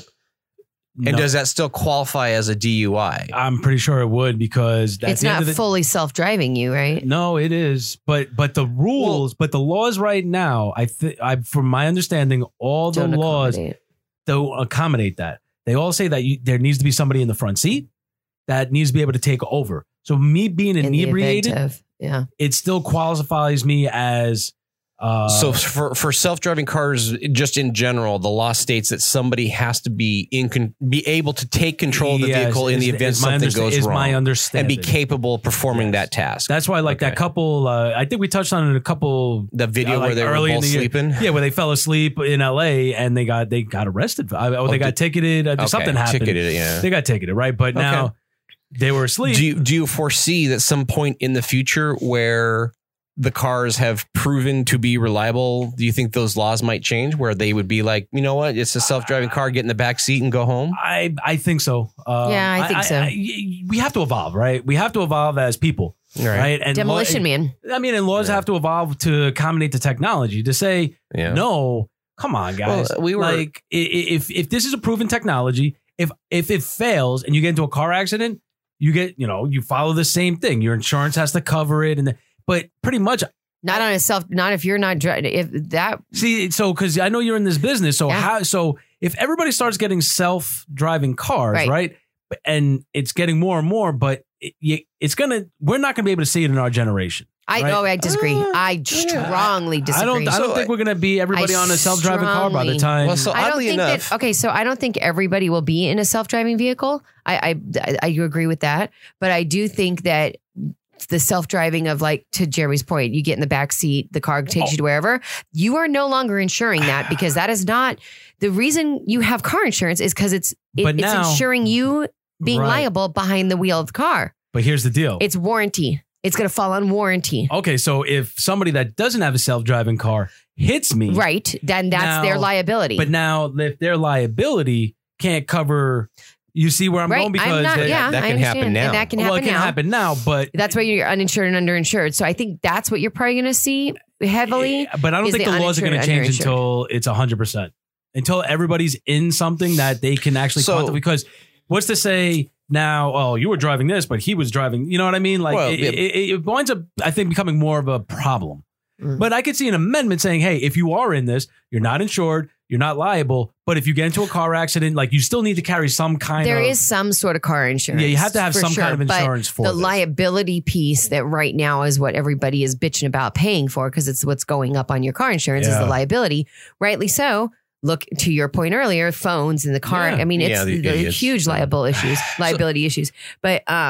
And no, does that still qualify as a D U I? I'm pretty sure it would, because at It's the end not of the- fully self-driving you, right? No, it is, but but the rules, but the laws right now, I think, I from my understanding, all the Don't laws accommodate. don't accommodate that. They all say that you, there needs to be somebody in the front seat that needs to be able to take over. So me being In the event inebriated, of- yeah. it still qualifies me as. Uh, So for for self-driving cars, just in general, the law states that somebody has to be in con- be able to take control of the yes, vehicle in the is- event is my something understa- goes is wrong, my and understanding. be capable of performing Yes. that task. That's why, like Okay. that couple, uh, I think we touched on it in a couple. The video uh, where like they were early in both the year. sleeping. Yeah, where they fell asleep in L A and they got they got arrested. Oh, they Oh, got did- ticketed. Uh, Okay, something happened. ticketed, yeah. They got ticketed, right? But Okay. now they were asleep. Do you, do you foresee that some point in the future where the cars have proven to be reliable, do you think those laws might change where they would be like, you know what, it's a self-driving car, get in the back seat and go home? I I think so. Um, Yeah, I think so. we have to evolve, right? We have to evolve as people, right? And Demolition law- Man. I mean, and laws Yeah. have to evolve to accommodate the technology. To say Yeah. no, come on, guys. Well, we were- like, i- i- if if this is a proven technology, if if it fails and you get into a car accident, you get, you know, you follow the same thing. Your insurance has to cover it, and the, but pretty much. Not on a self. Not if you're not driving. If that. See, so because I know you're in this business, so Yeah. how? So if everybody starts getting self-driving cars, Right. right, and it's getting more and more, but it, you, it's gonna, we're not gonna be able to see it in our generation. I Right. know. I disagree. Uh, I strongly disagree. I don't. I don't So, think we're gonna be everybody I on a self-driving car by the strongly- time. Well, so I don't oddly think enough, that. Okay, so I don't think everybody will be in a self-driving vehicle. I I I agree with that, but I do think that the self-driving of, like, to Jeremy's point, you get in the back seat, the car takes you to wherever. You are no longer insuring that, because that is not the reason you have car insurance. Is because it's it, But it's now- insuring you being Right. liable behind the wheel of the car. But here's the deal. It's warranty. It's going to fall on warranty. Okay, so if somebody that doesn't have a self-driving car hits me, Right. Then that's Now- their liability. but now if their liability can't cover, you see where I'm right. going, because I'm not, they- yeah, that I can happen understand. now. And that can well, happen it can now. happen now, but That's why you're uninsured and underinsured. So I think that's what you're probably going to see heavily. Yeah, but I don't is think the the laws are going to uninsured, change underinsured. until it's one hundred percent. Until everybody's in something that they can actually So- quantify. Because what's to say now, oh, you were driving this, but he was driving, you know what I mean? Like, Well, it, yeah. it, it winds up, I think, becoming more of a problem. Mm. But I could see an amendment saying, hey, if you are in this, you're not insured, you're not liable, but if you get into a car accident, like, you still need to carry some kind There of. is some sort of car insurance. Yeah, you have to have for some sure, kind of but insurance for the this. liability piece that right now is what everybody is bitching about paying for, because it's what's going up on your car insurance is Yeah. the liability. Rightly so. Look, to your point earlier, phones in the car. Yeah. I mean, it's Yeah, the the idiots. huge liable issues, liability issues. But um,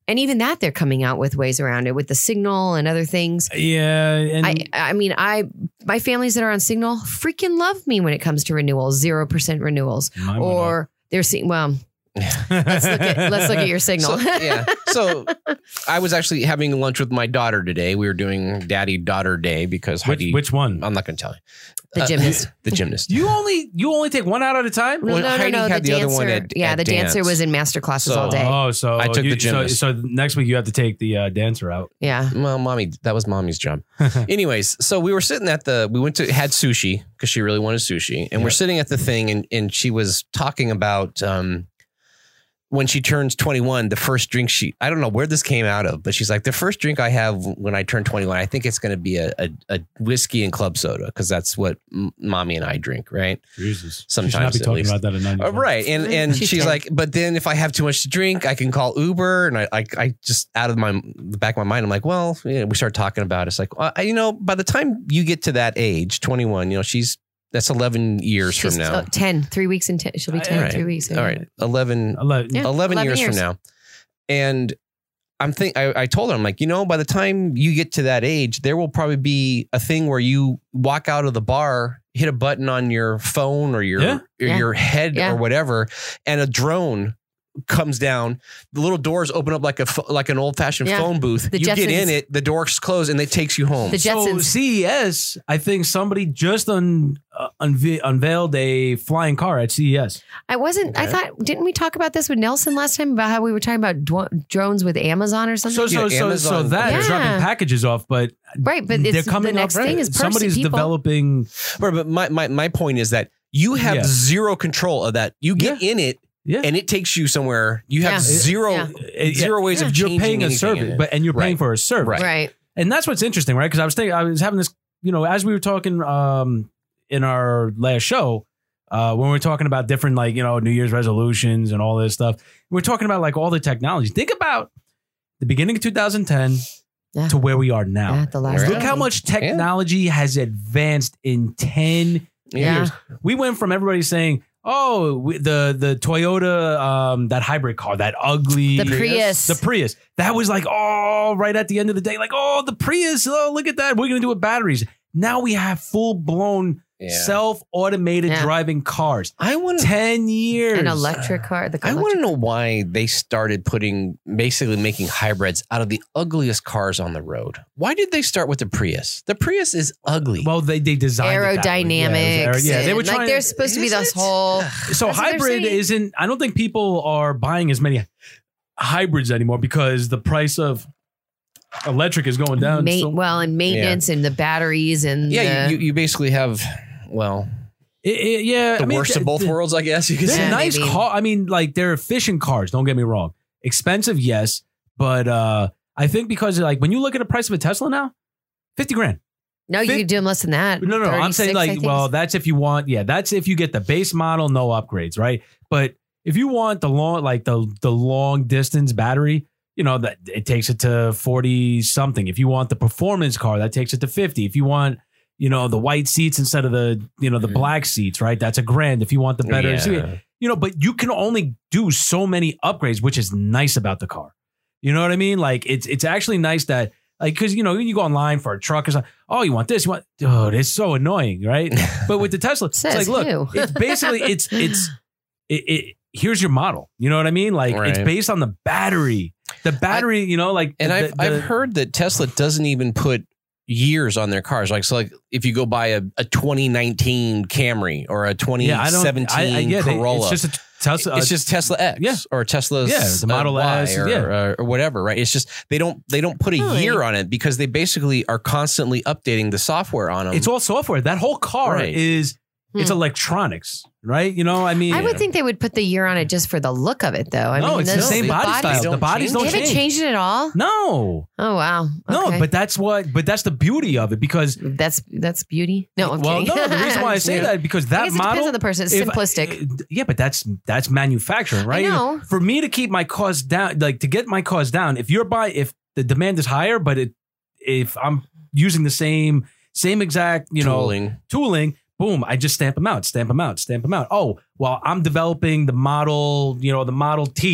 And even that, they're coming out with ways around it with the Signal and other things. Yeah. And I, I mean, I my families that are on Signal freaking love me when it comes to renewals, zero percent renewals, Mine went or they're seeing. Well, let's look at let's look at your Signal. So, yeah. So I was actually having lunch with my daughter today. We were doing daddy daughter day because which, Heidi, which one? I'm not going to tell you. The gymnast. Uh, the gymnast. You only you only take one out at a time? No, Well, no, no, Heidi no. had The the other dancer, one at- yeah, at the dancer dance. was in master classes So- all day. Oh, so I took you, the gymnast. So, so next week you have to take the uh, dancer out. Yeah. Well, mommy, that was mommy's job. Anyways, so we were sitting at the, we went to, had sushi because she really wanted sushi. And we're Yep. sitting at the thing and, and she was talking about, um, when she turns twenty-one, the first drink she, I don't know where this came out of, but she's like, the first drink I have when I turn twenty-one, I think it's going to be a, a, a whiskey and club soda because that's what m- mommy and I drink, right? Jesus. Sometimes you should not be at talking least. about that at ninety. Uh, right. And and She's she's ten. like, but then if I have too much to drink, I can call Uber. And I I, I just out of my the back of my mind, I'm like, well, you know, we start talking about it. It's like, well, I, you know, by the time you get to that age, twenty-one, you know, she's that's eleven years She's from now. uh, ten, three weeks in ten. She'll be ten All in right. three weeks. All right. eleven, eleven. Yeah. eleven, eleven years, years. from now. And I'm think I, I told her, I'm like, you know, by the time you get to that age, there will probably be a thing where you walk out of the bar, hit a button on your phone or your Yeah. or Yeah. your head Yeah. or whatever, and a drone comes down. The little doors open up like a pho- like an old fashioned Yeah. phone booth. The you get in Jetsons. it, the doors close, and it takes you home. The So Jetsons. C E S, I think somebody just un, uh, unve- unveiled a flying car at C E S. I wasn't. I Okay. thought. Didn't we talk about this with Nelson last time about how we were talking about dw- drones with Amazon or something? So so Yeah, so Amazon- so that Yeah. is dropping packages off, but right, but they're it's coming the next up, right? thing is Percy Somebody's people. developing. Right, but my, my my point is that you have Yeah. zero control of that. You get in it, Yeah. and it takes you somewhere. You have Yeah. zero Yeah. It- zero ways Yeah. of You're changing paying a anything service, in it. but and you're paying Right. for a service, Right. Right. And that's what's interesting, right? Because I was thinking, I was having this, you know, as we were talking um, in our last show, uh, when we were talking about different, like, you know, New Year's resolutions and all this stuff, we we're talking about like all the technology. Think about the beginning of two thousand ten Yeah. to where we are now. Yeah, the last. Right. Look how decade. much technology has advanced in ten Yeah. years. We went from everybody saying, oh, we, the the Toyota, um, that hybrid car, that ugly. The Prius. The Prius. That was like, oh, right at the end of the day, like, oh, the Prius. Oh, look at that. We're going to do it with batteries. Now we have full blown Yeah. self automated Yeah. driving cars. I want to. ten years. An electric car. The I electric- want to know why they started putting basically making hybrids out of the ugliest cars on the road. Why did they start with the Prius? The Prius is ugly. Well, they, they designed it that way. aerodynamics. Yeah, it was aer- yeah, they were and, trying. like there's supposed to be Is this it? whole. so That's what they're hybrid saying. isn't. I don't think people are buying as many hybrids anymore because the price of electric is going down. Ma- so- well, and maintenance and the batteries and yeah, the, you, you basically have well It- it- yeah, the I mean, worst of th- both th- worlds, I guess you could They're say. Yeah, nice maybe. car. I mean, like they're efficient cars. Don't get me wrong. Expensive, yes, but uh, I think because like when you look at the price of a Tesla now, fifty grand. no, you Fit- could do them less than that. No, no, no. I'm saying thirty-six, I like, think. well, that's if you want. Yeah, that's if you get the base model, no upgrades, right? But if you want the long, like the the long distance battery, you know that it takes it to forty something. If you want the performance car, that takes it to fifty. If you want, you know, the white seats instead of the, you know, the Mhm. black seats, right? That's a grand. If you want the better, Yeah. you know, but you can only do so many upgrades, which is nice about the car. You know what I mean? Like it's it's actually nice that like because you know you go online for a truck or something. Oh, you want this? You want? Dude, it's so annoying, right? But with the Tesla, it's Says like look, who? it's basically it's it's it, it. Here's your model. You know what I mean? Like it's Right. based on the battery. The battery, you know, like And the, I've the- I've heard that Tesla doesn't even put years on their cars. Like so, like if you go buy a, a twenty nineteen Camry or a twenty yeah, I don't. seventeen I, I, yeah, they- Corolla, it's just a Tesla. it's just Tesla X, yeah. or Tesla, Yeah, the Model S, or, yeah. or, or whatever, right? It's just they don't they don't put a Really? year on it because they basically are constantly updating the software on them. it's all software. That whole car Right. is it's Hmm. electronics, right? You know, I mean, I would think they would put the year on it just for the look of it, though. I no, mean, it's the those- same body bodies- style. don't The bodies change don't They haven't change. changed it at all. No, Oh wow. no, Okay. but that's what. But that's the beauty of it because. that's that's beauty. No, I'm well, kidding. no, the reason why I say Yeah. that because I that guess it model depends on the person. It's if- simplistic. uh, yeah, but that's that's manufacturing, right? I know. For me to keep my costs down, like to get my costs down, if you're buy, if the demand is higher, but it, if I'm using the same same exact, you know, tooling. tooling, boom, I just stamp them out, stamp them out, stamp them out. Oh, well, I'm developing the model, you know, the Model T.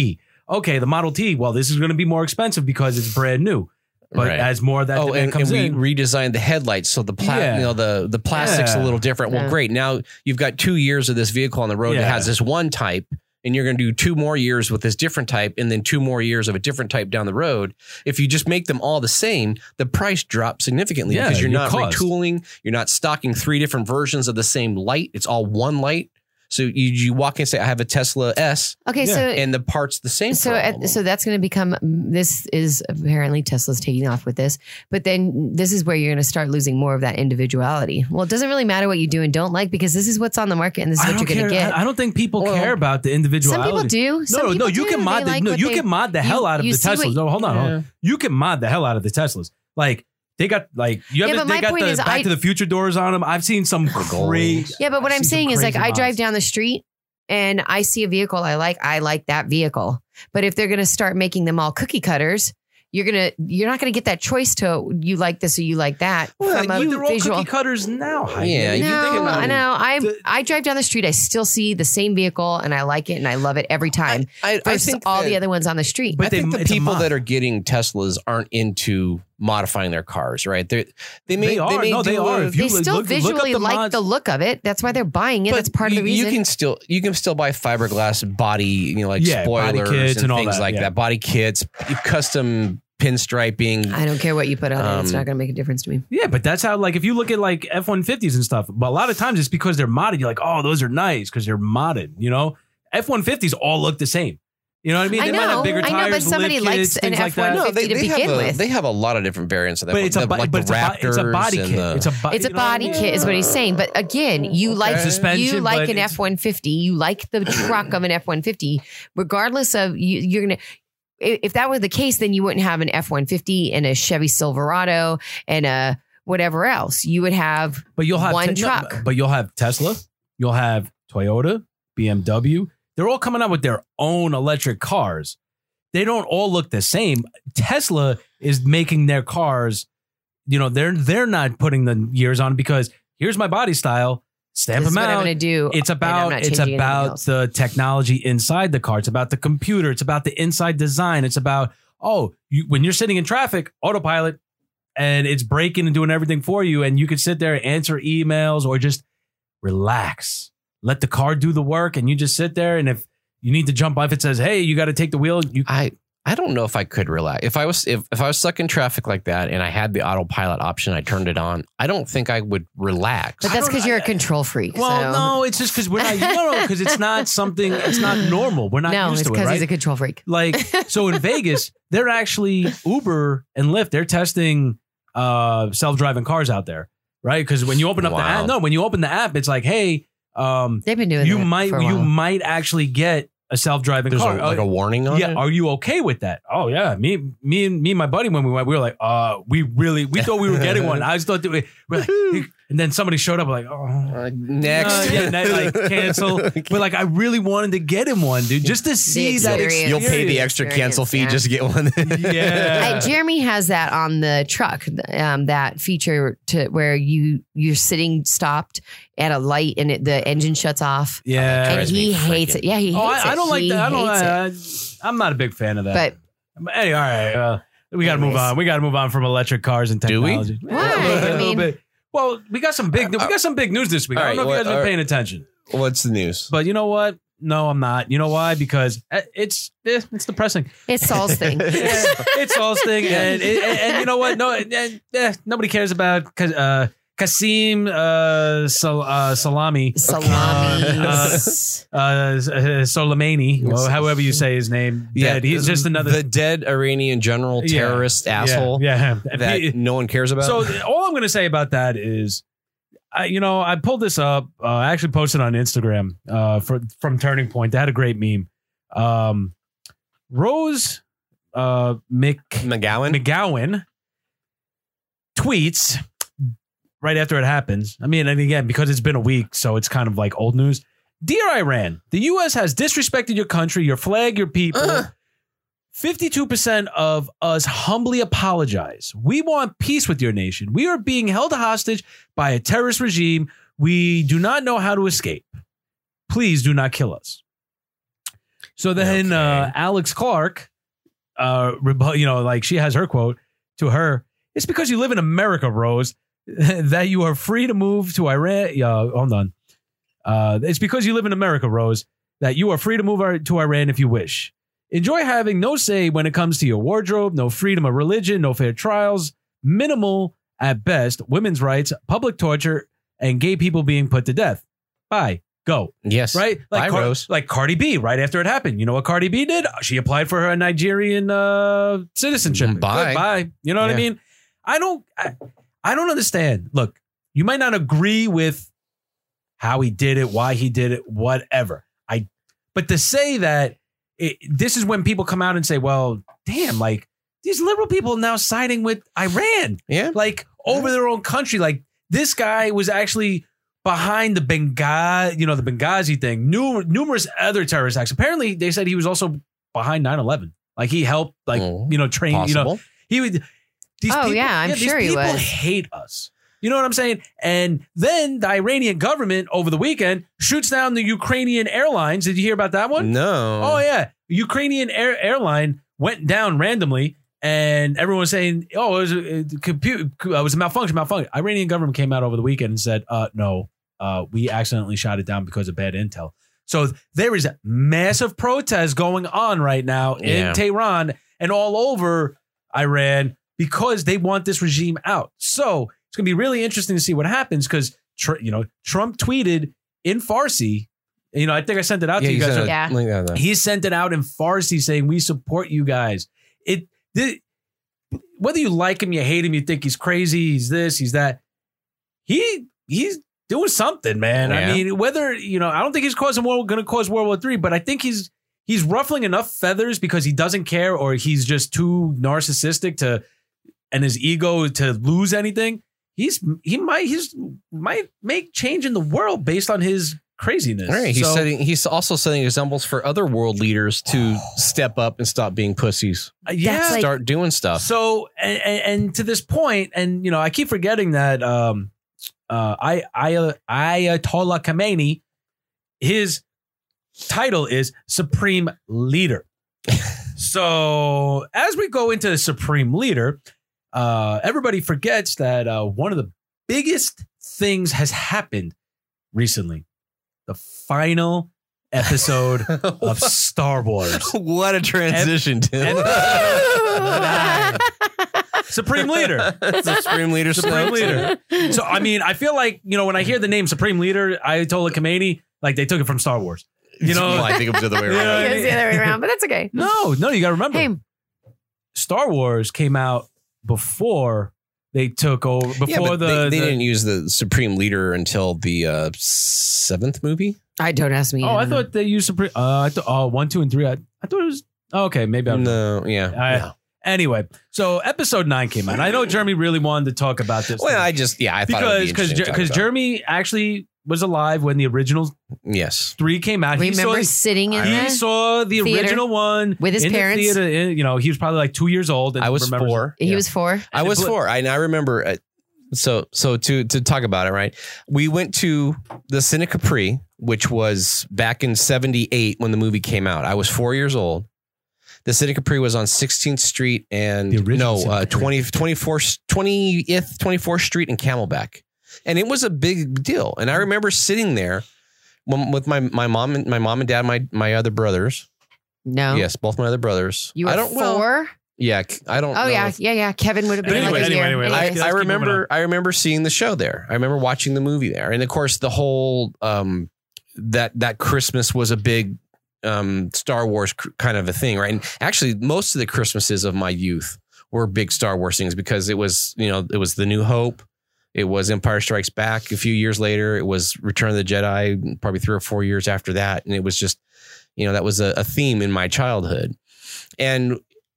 okay, the Model T, well, this is going to be more expensive because it's brand new. But Right. as more of that Oh, demand and, comes and we in, redesigned the headlights, so the pla- Yeah. you know the the plastic's Yeah. a little different. Well, Yeah. great. Now you've got two years of this vehicle on the road Yeah. that has this one type, and you're going to do two more years with this different type, and then two more years of a different type down the road. If you just make them all the same, the price drops significantly Yeah, because you're your not cost. retooling, you're not stocking three different versions of the same light. It's all one light. So you you walk in and say, I have a Tesla S, Okay, Yeah. so and the part's the same. so for all at, of them. so that's going to become this is apparently Tesla's taking off with this, but then this is where you're going to start losing more of that individuality. Well, it doesn't really matter what you do and don't like because this is what's on the market and this is I what don't you're going to care. get. I I don't think people Well, care about the individuality. Some people do. Some no, no, people you do. can mod They the like no, what you they- can mod the hell you- out of you the see what Teslas. you- No, hold on, hold Yeah. on. You can mod the hell out of the Teslas. Like they got like you Yeah, have but they my got point the is Back I- to the Future doors on them. I've seen some gold crazy. wings. Yeah, but what I've I'm seen some saying is like crazy I drive mods. down the street and I see a vehicle I like, I like that vehicle. But if they're going to start making them all cookie cutters, you're gonna you're not gonna get that choice to you like this or you like that Well, from a But they're all visual. cookie cutters now. Heidi. Yeah, You you think No, about I it. know. I The- I drive down the street. I still see the same vehicle, and I like it, and I love it every time. I, I Versus think all that- the other ones on the street. But I they- think the it's a people mod. that are getting Teslas aren't into modifying their cars, right? They they may They are. may No, they do are. a- If you they look- still look- look up visually the like mods- the look of it. That's why they're buying it. but That's part of the you- reason. You can still you can still buy fiberglass body, you know, like Yeah, body spoilers kits and, and all things that, like yeah. that. Body kits, custom pinstriping. I don't care what you put on it. It's Um, not going to make a difference to me. Yeah, but that's how, like, if you look at like F one fifties and stuff, but a lot of times it's because they're modded. You're like, oh, those are nice because they're modded, you know? F one fifties all look the same. You know what I mean? I They might know, have bigger I know, tires, but somebody lift likes kits, an things like that. F one fifty no, they, to they have begin a, with. they have a lot of different variants of that. But it's a, the, bo- like but the it's, a, bo- it's a Raptors body and kit. the- It's a, bo- It's a you know what I body mean? kit, is what he's saying. But again, you like Suspension, you like but an it's- F one fifty. You like the truck of an F one fifty, regardless of you, you're gonna. If that were the case, then you wouldn't have an F one fifty and a Chevy Silverado and a whatever else. You would have But you'll have one te- no, truck. but you'll have Tesla, you'll have Toyota, B M W. They're all coming out with their own electric cars. They don't all look the same. Tesla is making their cars, you know, they're they're not putting the years on because here's my body style, stamp this is them what I'm out. going to do. It's and I'm about not it's changing anything about else. the technology inside the car. It's about the computer. It's about the inside design. It's about oh, you, when you're sitting in traffic, autopilot, and it's braking and doing everything for you, and you can sit there and answer emails or just relax. Let the car do the work, and you just sit there. And if you need to jump off, it says, "Hey, you got to take the wheel." You I I don't know if I could relax. If I was if, if I was stuck in traffic like that and I had the autopilot option, I turned it on, I don't think I would relax. But I that's don't- because you're a I- control freak. well, so. no, it's just because we're not. No, no, because it's not something. It's not normal. We're not no, used it's to it, because right? he's a control freak. Like, so in Vegas, they're actually Uber and Lyft. They're testing uh, self-driving cars out there, right? Because when you open up the Wow. app, no, when you open the app, it's like, hey, um, They've been doing you that might for a you while. might actually get a self-driving There's car. a, like a warning on yeah, it. are you okay with that? Oh yeah, me, me and me and my buddy when we went, we were like, uh, we really, we thought we were getting one. I just thought that we, we're like, and then somebody showed up, like, oh, Uh, next, uh, yeah, ne- like cancel. But like, I really wanted to get him one, dude, just to see that experience. You'll pay the Experience, extra cancel fee yeah. just to get one. Yeah. Uh, Jeremy has that on the truck, um, that feature to where you you're sitting stopped at a light and it, the engine shuts off. Yeah. and drives me he hates freaking- it. Yeah, he hates Oh, it. I, I don't like He that. I don't. hates it. Uh, I'm not a big fan of that. But But anyway, all right. Uh, we got to move Anyways. on. We got to move on from electric cars and Do we? technology. Why? Yeah, a little bit, I a little mean- bit. Well, we got some big. We got some big news this week. All I don't right, know if you what- guys have all been right. paying attention, What's the news? but you know what? No, I'm not. You know why? Because uh, it's eh, it's depressing. it's Saul's thing. it's, it's Saul's thing, and, and, and you know what? No, and, and, eh, nobody cares about uh, Qasim uh, Sal, uh, Salami. Salami. Uh, uh, Soleimani, or however you say his name. Dead. He's just another the dead Iranian general Yeah. terrorist Yeah, asshole Yeah, that He- no one cares about. so all I'm going to say about that is, I, you know, I pulled this up. Uh, I actually posted on Instagram uh, for from Turning Point. They had a great meme. Um, Rose uh, Mc, McGowan. McGowan tweets right after it happens. I mean, and again, because it's been a week, so it's kind of like old news. Dear Iran, the U S has disrespected your country, your flag, your people. Uh. fifty-two percent of us humbly apologize. We want peace with your nation. We are being held hostage by a terrorist regime. We do not know how to escape. Please do not kill us. So then Okay. uh, Alex Clark, uh, rebu- you know, like she has her quote to her. It's because you live in America, Rose, that you are free to move to Iran. Yeah, hold on. Uh, it's because you live in America, Rose, that you are free to move to Iran if you wish. Enjoy having no say when it comes to your wardrobe, no freedom of religion, no fair trials, minimal at best, women's rights, public torture, and gay people being put to death. Bye. Go. Yes. Right? Like, Bye, Car- Rose. like Cardi B, right after it happened. You know what Cardi B did? She applied for her Nigerian uh, citizenship. Bye. Bye. You know what I Yeah. mean? I don't I, I don't understand. Look, you might not agree with how he did it, why he did it, whatever. I but to say that it, this is when people come out and say, well, damn, like these liberal people now siding with Iran, Yeah. like over their own country. Like this guy was actually behind the Benghazi, you know, the Benghazi thing, New, numerous other terrorist acts. Apparently, they said he was also behind nine eleven. Like he helped, like, Oh, you know, train, Possible. you know, he would. These Oh, people, yeah, I'm these sure he people was. hate us. You know what I'm saying? And then the Iranian government over the weekend shoots down the Ukrainian airlines. Did you hear about that one? No. Oh yeah, Ukrainian air, airline went down randomly, and everyone was saying, "Oh, it was a, computer, it was a malfunction, malfunction." Iranian government came out over the weekend and said, "Uh, no, uh, we accidentally shot it down because of bad intel." So there is massive protest going on right now Yeah. in Tehran and all over Iran because they want this regime out. So it's going to be really interesting to see what happens because tr- you know Trump tweeted in Farsi. You know, I think I sent it out Yeah, to you you guys. sent a Yeah. link on that. He sent it out in Farsi saying, "We support you guys." It, the, whether you like him, you hate him, you think he's crazy, he's this, he's that. He he's doing something, man. I Yeah. mean, whether you know, I don't think he's causing war, going to cause World War Three, but I think he's he's ruffling enough feathers because he doesn't care, or he's just too narcissistic to, and his ego to lose anything. He's he might he's might make change in the world based on his craziness. All right. He's So- setting. He's also setting examples for other world leaders to step up and stop being pussies. Uh, yeah, That's like- Start doing stuff. So and, and, and to this point, and you know, I keep forgetting that um, uh, I I Ayatollah Khamenei, his title is Supreme Leader. So as we go into the Supreme Leader, uh, everybody forgets that uh, one of the biggest things has happened recently: the final episode of Star Wars. What a transition, Tim. Supreme Leader. Supreme Leader. Supreme Snoke. Leader. So, I mean, I feel like, you know, when I hear the name Supreme Leader, Ayatollah Khamenei, like they took it from Star Wars. You know, Well, I think it was the other way Yeah. around. It was the other way around, but that's okay. no, no, you got to remember. Hey, Star Wars came out before they took over, before Yeah, but the. they, they the- didn't use the Supreme Leader until the uh, seventh movie. I don't ask me. oh, I thought they used Supreme. Uh, I thought, oh, one, two, and three. I, I thought it was. Oh, okay, maybe I'm. No, yeah. I- No. Anyway, so episode nine came out. I know Jeremy really wanted to talk about this. Well, thing. I just yeah, I thought it would because be because interesting to talk because about. Jeremy actually was alive when the original Yes. three came out. He saw remember the- sitting in He there? saw the theater original one with his in the parents. theater, in- you know, he was probably like two years old. And I was remembers- four. He Yeah. was four. I was But- four. I, and I remember. Uh, so so to to talk about it, right? We went to the Cine Capri, which was back in seventy-eight when the movie came out. I was four years old. The Cine Capri was on sixteenth Street and The original no, Cine uh, Capri. twenty, twenty-fourth, twentieth, twenty-fourth Street in Camelback. And it was a big deal. And I remember sitting there when- with my, my mom and my mom and dad, my, my other brothers. No. Yes, both my other brothers. You were I don't, well, four? yeah, I don't Oh, know yeah. if- Yeah, yeah. Kevin would have But been anyway, like a anyway, year. anyway, Anyways. I, let's I keep remember moving I remember seeing the show there. I remember watching the movie there. And of course the whole um that that Christmas was a big um Star Wars cr- kind of a thing, right? And actually most of the Christmases of my youth were big Star Wars things because it was, you know, it was The New Hope, it was Empire Strikes Back a few years later, it was Return of the Jedi probably three or four years after that, and it was just, you know, that was a, a theme in my childhood. And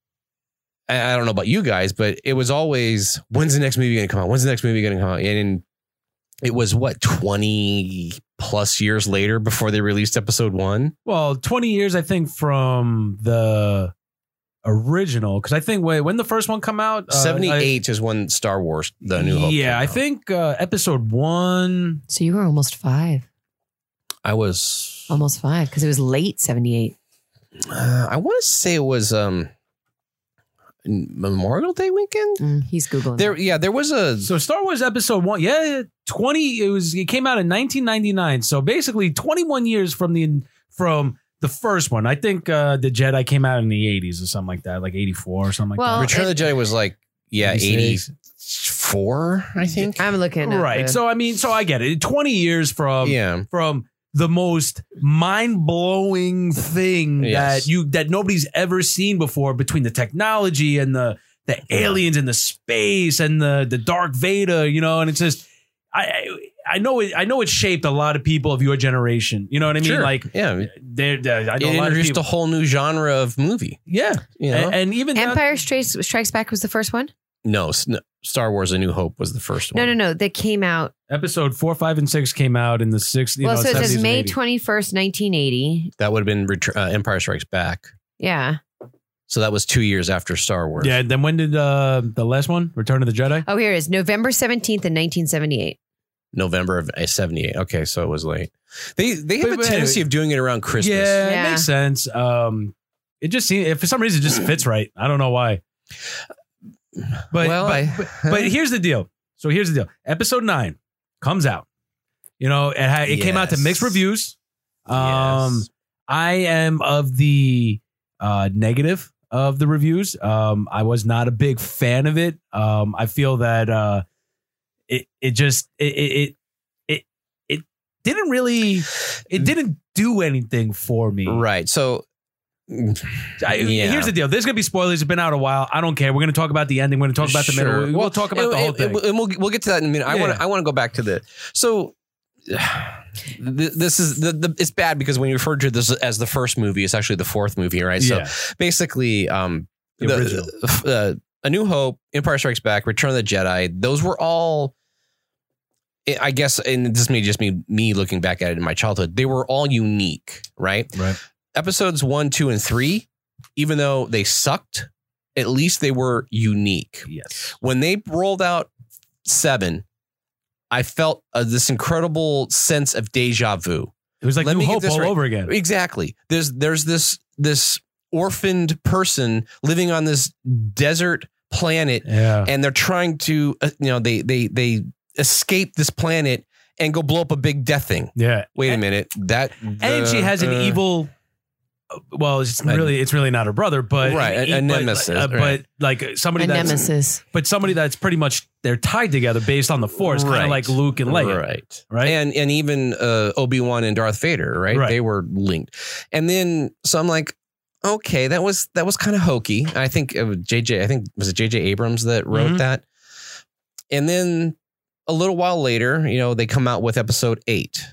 I I don't know about you guys, but it was always, when's the next movie going to come out? When's the next movie going to come out? And it was what, twenty plus years later before they released episode one. Well, twenty years, I think, from the original. Because I think when, when the first one come out, uh, seventy-eight is when Star Wars, The New Hope. Yeah, came I out. think uh, episode one. So you were almost five. I was, Almost five because it was late seventy-eight. Uh, I want to say it was um, Memorial Day weekend. Mm, he's Googling. There, yeah, there was a. So Star Wars Episode One, yeah, twenty. It was. It came out in nineteen ninety-nine. So basically, twenty-one years from the from the first one. I think uh, the Jedi came out in the eighties or something like that, like eighty-four or something Well, like Return of the Jedi was like yeah, eighty-six. eighty-four, I think. I'm looking that. at Right. the- So I mean, so I get it. Twenty years from Yeah. from the most mind blowing thing Yes. that you that nobody's ever seen before between the technology and the the aliens and the space and the the Dark Vader, you know, and it's just I I, I know it I know it shaped a lot of people of your generation. You know what I mean? Sure. Like Yeah. they're, they're, I It know a lot of introduced people. a whole new genre of movie. Yeah. You know? And, and even that- Empire Strikes, Strikes Back was the first one. No, S- no, Star Wars: A New Hope was the first No, one. no, no. That came out. episode four, five, and six came out in the sixties. You Well, know, so it seventies says and May eighties. twenty-first, nineteen eighty. That would have been Ret- uh, Empire Strikes Back. Yeah. So that was two years after Star Wars. Yeah. Then when did uh, the last one, Return of the Jedi? Oh, here it is. November seventeenth in nineteen seventy-eight. November of seventy-eight. Okay, so it was late. They they have But- a but tendency anyway. of doing it around Christmas. Yeah, Yeah. it makes sense. Um, it just seems, if for some reason, it just fits right. I don't know why. But Well, but, I- but, but here's the deal. So here's the deal. Episode nine comes out. You know, it ha- it came out to Yes. mixed reviews. Um, Yes. I am of the uh, negative of the reviews. Um, I was not a big fan of it. Um, I feel that uh, it it just it it it it didn't really it didn't do anything for me. Right. So I, Yeah. Here's the deal. There's gonna be spoilers. It's been out a while. I don't care. We're gonna talk about the ending. We're gonna talk about the middle. We'll, we'll talk about and- the whole and- thing. And we'll we'll get to that in a minute. I Yeah. want to I want to go back to the so. th- This is the, the it's bad because when you refer to this as the first movie, it's actually the fourth movie, right? Yeah. So basically, um, The the, original. uh, A New Hope, Empire Strikes Back, Return of the Jedi, those were all, I guess, and this may just be me looking back at it in my childhood, they were all unique, right? Right. Episodes one, two, and three, even though they sucked, at least they were unique. Yes. When they rolled out seven, I felt uh, this incredible sense of deja vu. It was like Let New me get Hope this all right. over again. Exactly. There's there's this this orphaned person living on this desert planet, Yeah. and they're trying to uh, you know they they they escape this planet and go blow up a big death thing. Yeah. Wait a and, minute. That And she has an uh, evil. Well, it's An- really it's really not her brother, but Right, a- a but- nemesis, uh, right. But like somebody A that's nemesis. but somebody that's pretty much they're tied together based on the Force, kind Right. of like Luke and Leia, Right. right? And and even uh, Obi-Wan and Darth Vader, right? Right. They were linked. And then so I'm like, okay, that was that was kind of hokey. I think it was J J, I think was it J J Abrams that wrote Mhm. that. And then a little while later, you know, they come out with episode eight.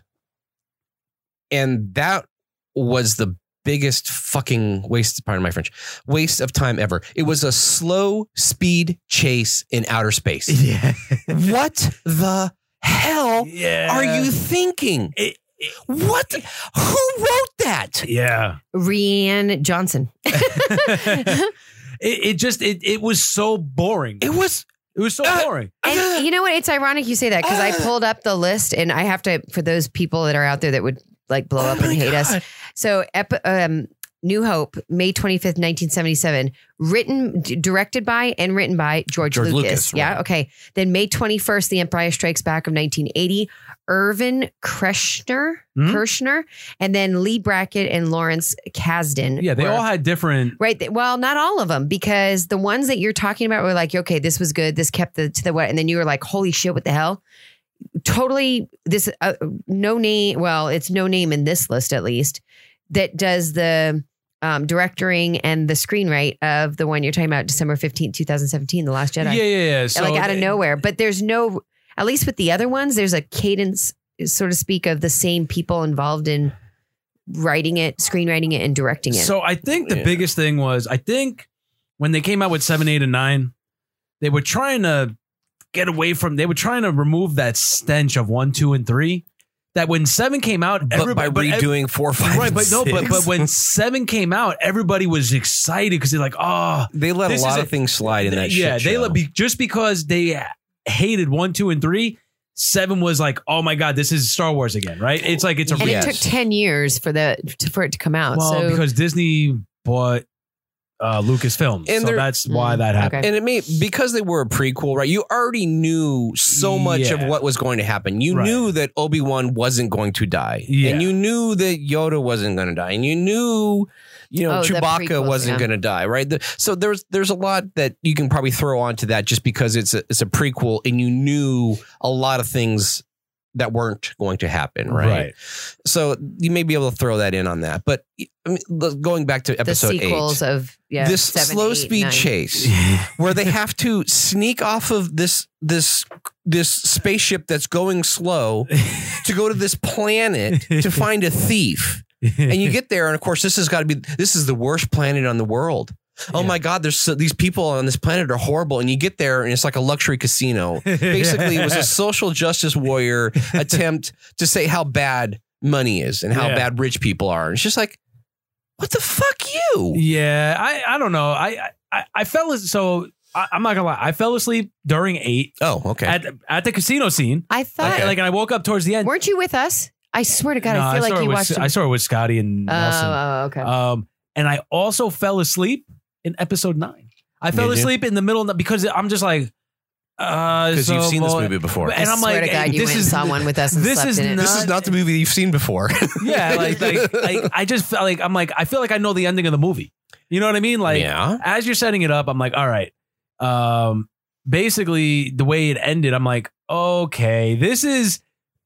And that was the biggest fucking waste, pardon my French, waste of time ever. It was a slow speed chase in outer space. Yeah. What the hell Yeah. are you thinking? It- What? Who wrote that? yeah. Rianne Johnson. it, it just it it was so boring. It was. It was so Uh, boring. And you know what? It's ironic you say that because I pulled up the list and I have to, for those people that are out there that would like blow Oh up and my hate us. God. So, ep- um, New Hope, May twenty-fifth, nineteen seventy-seven, written, d- directed by and written by George, George Lucas. Lucas, Yeah. right. Okay. Then May twenty-first, The Empire Strikes Back of nineteen eighty, Irvin Kershner, Mhm. Kershner, and then Lee Brackett and Lawrence Kasdan. Yeah, they were- all had different. Right. th- Well, not all of them, because the ones that you're talking about were like, okay, this was good. This kept the to the what, and then you were like, holy shit, what the hell? Totally. This uh, no name. Well, it's no name in this list, at least, that does the um, directing and the screenwrite of the one you're talking about, December fifteenth, twenty seventeen, The Last Jedi. Yeah, yeah, yeah. So like out of they- nowhere. But there's no, at least with the other ones, there's a cadence, so to speak, of the same people involved in writing it, screenwriting it, and directing it. So I think the Yeah. biggest thing was I think when they came out with seven, eight, and nine, they were trying to get away from. They were trying to remove that stench of one, two, and three. That when seven came out, But by everybody but ev- redoing four, five, right, and but no, but six. but when seven came out, everybody was excited because they're like, oh, they let a this lot is of a- things slide in that yeah, shit they show. let be just because they hated one, two, and three. seven was like, oh my God, this is Star Wars again, right? It's like it's a And Yes. it took ten years for the to, for it to come out. well so because Disney bought uh, Lucasfilm, And so they're- that's why Mm, that happened. okay. And it may because they were a prequel, right? You already knew so much Yeah. of what was going to happen. You Right. knew that Obi-Wan wasn't going to die. Yeah. And you knew that Yoda wasn't going to die. And you knew, you know, Oh, the Chewbacca prequels, wasn't yeah. going to die, right? The- so there's there's a lot that you can probably throw onto that just because it's a, it's a prequel and you knew a lot of things that weren't going to happen, right? Right. So you may be able to throw that in on that. But I mean, look, going back to the episode sequels eight. of yeah, This seven, slow eight, speed nine. chase where they have to sneak off of this this this spaceship that's going slow to go to this planet to find a thief. And you get there, and of course, this has got to be this is the worst planet on the world. Oh Yeah. my God, there's so, these people on this planet are horrible. And you get there, and it's like a luxury casino. Basically, it was a social justice warrior attempt to say how bad money is and how Yeah. bad rich people are. And it's just like, what the fuck, you? Yeah, I, I don't know. I I, I fell as so I, I'm not gonna lie. I fell asleep during eight Oh, okay. at at the casino scene. I thought, Okay. Like, and I woke up towards the end. weren't you with us? I swear to God, No, I feel saw like it you with, watched. I saw it with Scotty and Oh, Nelson. oh, okay. Um, and I also fell asleep in episode nine. I fell Did you? asleep in the middle of the, because I'm just like, uh, Because so you've seen this well- movie before. and I I'm swear like, to God, hey, you this went and is saw one with us and this slept is in it. not, This is not the movie that you've seen before. yeah, like, like, like I just felt like I'm like I feel like I know the ending of the movie. You know what I mean? Like, yeah. as you're setting it up, I'm like, all right. Um, basically, the way it ended, I'm like, okay, this is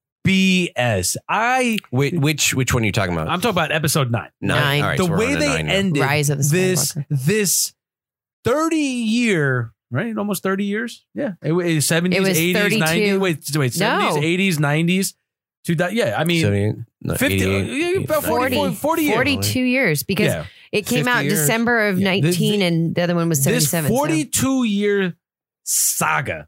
B S. I Which, which which one are you talking about? I'm talking about episode nine. Nine. All right, The so we're way on to they nine now. ended Rise of the this Skywalker. this thirty year right, almost thirty years. Yeah, it was seventies, It was eighties, thirty-two. nineties. Wait, wait, seventies, No. eighties, nineties. To that, yeah, I mean, seventy, no, fifty, eighty-eight, yeah, about forty, forty, forty years. forty-two years because Yeah. it came fifty out years. December of Yeah. This- nineteen and the other one was This seventy-seven. so- forty-two year saga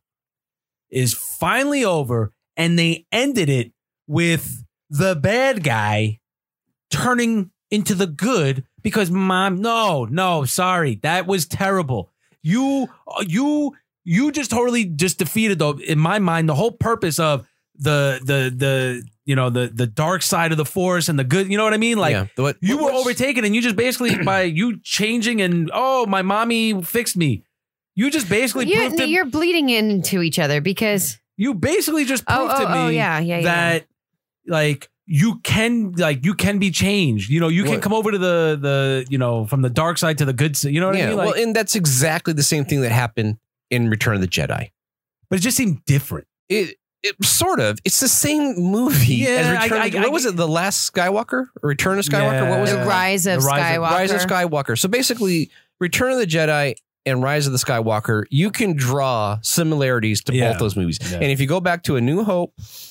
is finally over, and they ended it with the bad guy turning into the good because mom, no, no, sorry, that was terrible. You, you, you just totally just defeated though. In my mind, the whole purpose of the the the you know the the dark side of the force and the good. You know what I mean? Like. yeah. The- what- You were what's- overtaken, and you just basically by you changing and oh, my mommy fixed me. You just basically You, proved to, you're bleeding into each other because you basically just oh proved oh to me oh yeah yeah yeah. that like you can like you can be changed. You know, you can What? come over to the the you know from the dark side to the good side. You know what I Yeah. mean? Like, Well, and that's exactly the same thing that happened in Return of the Jedi. but it just seemed different. It, it sort of. It's the same movie. Yeah, as Return I- of, I- what I- was it? The Last Skywalker or Return of Skywalker? What was the Yeah. it? rise of The Rise of- Skywalker. Rise of Skywalker. So basically, Return of the Jedi and Rise of the Skywalker, you can draw similarities to Yeah. both those movies. Yeah. And if you go back to A New Hope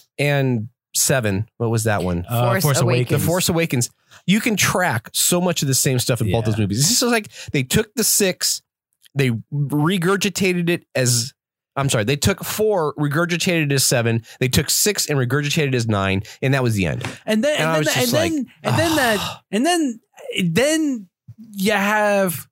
and Seven, what was that one? Uh, Force Force The Awakens. Awakens. Force Awakens. You can track so much of the same stuff in both Yeah. those movies. This is like they took the six, they regurgitated it as. I'm sorry, they took four, regurgitated it as seven. They took six and regurgitated it as nine, and that was the end. And then And I and was then and just then, like, and then that and then then you have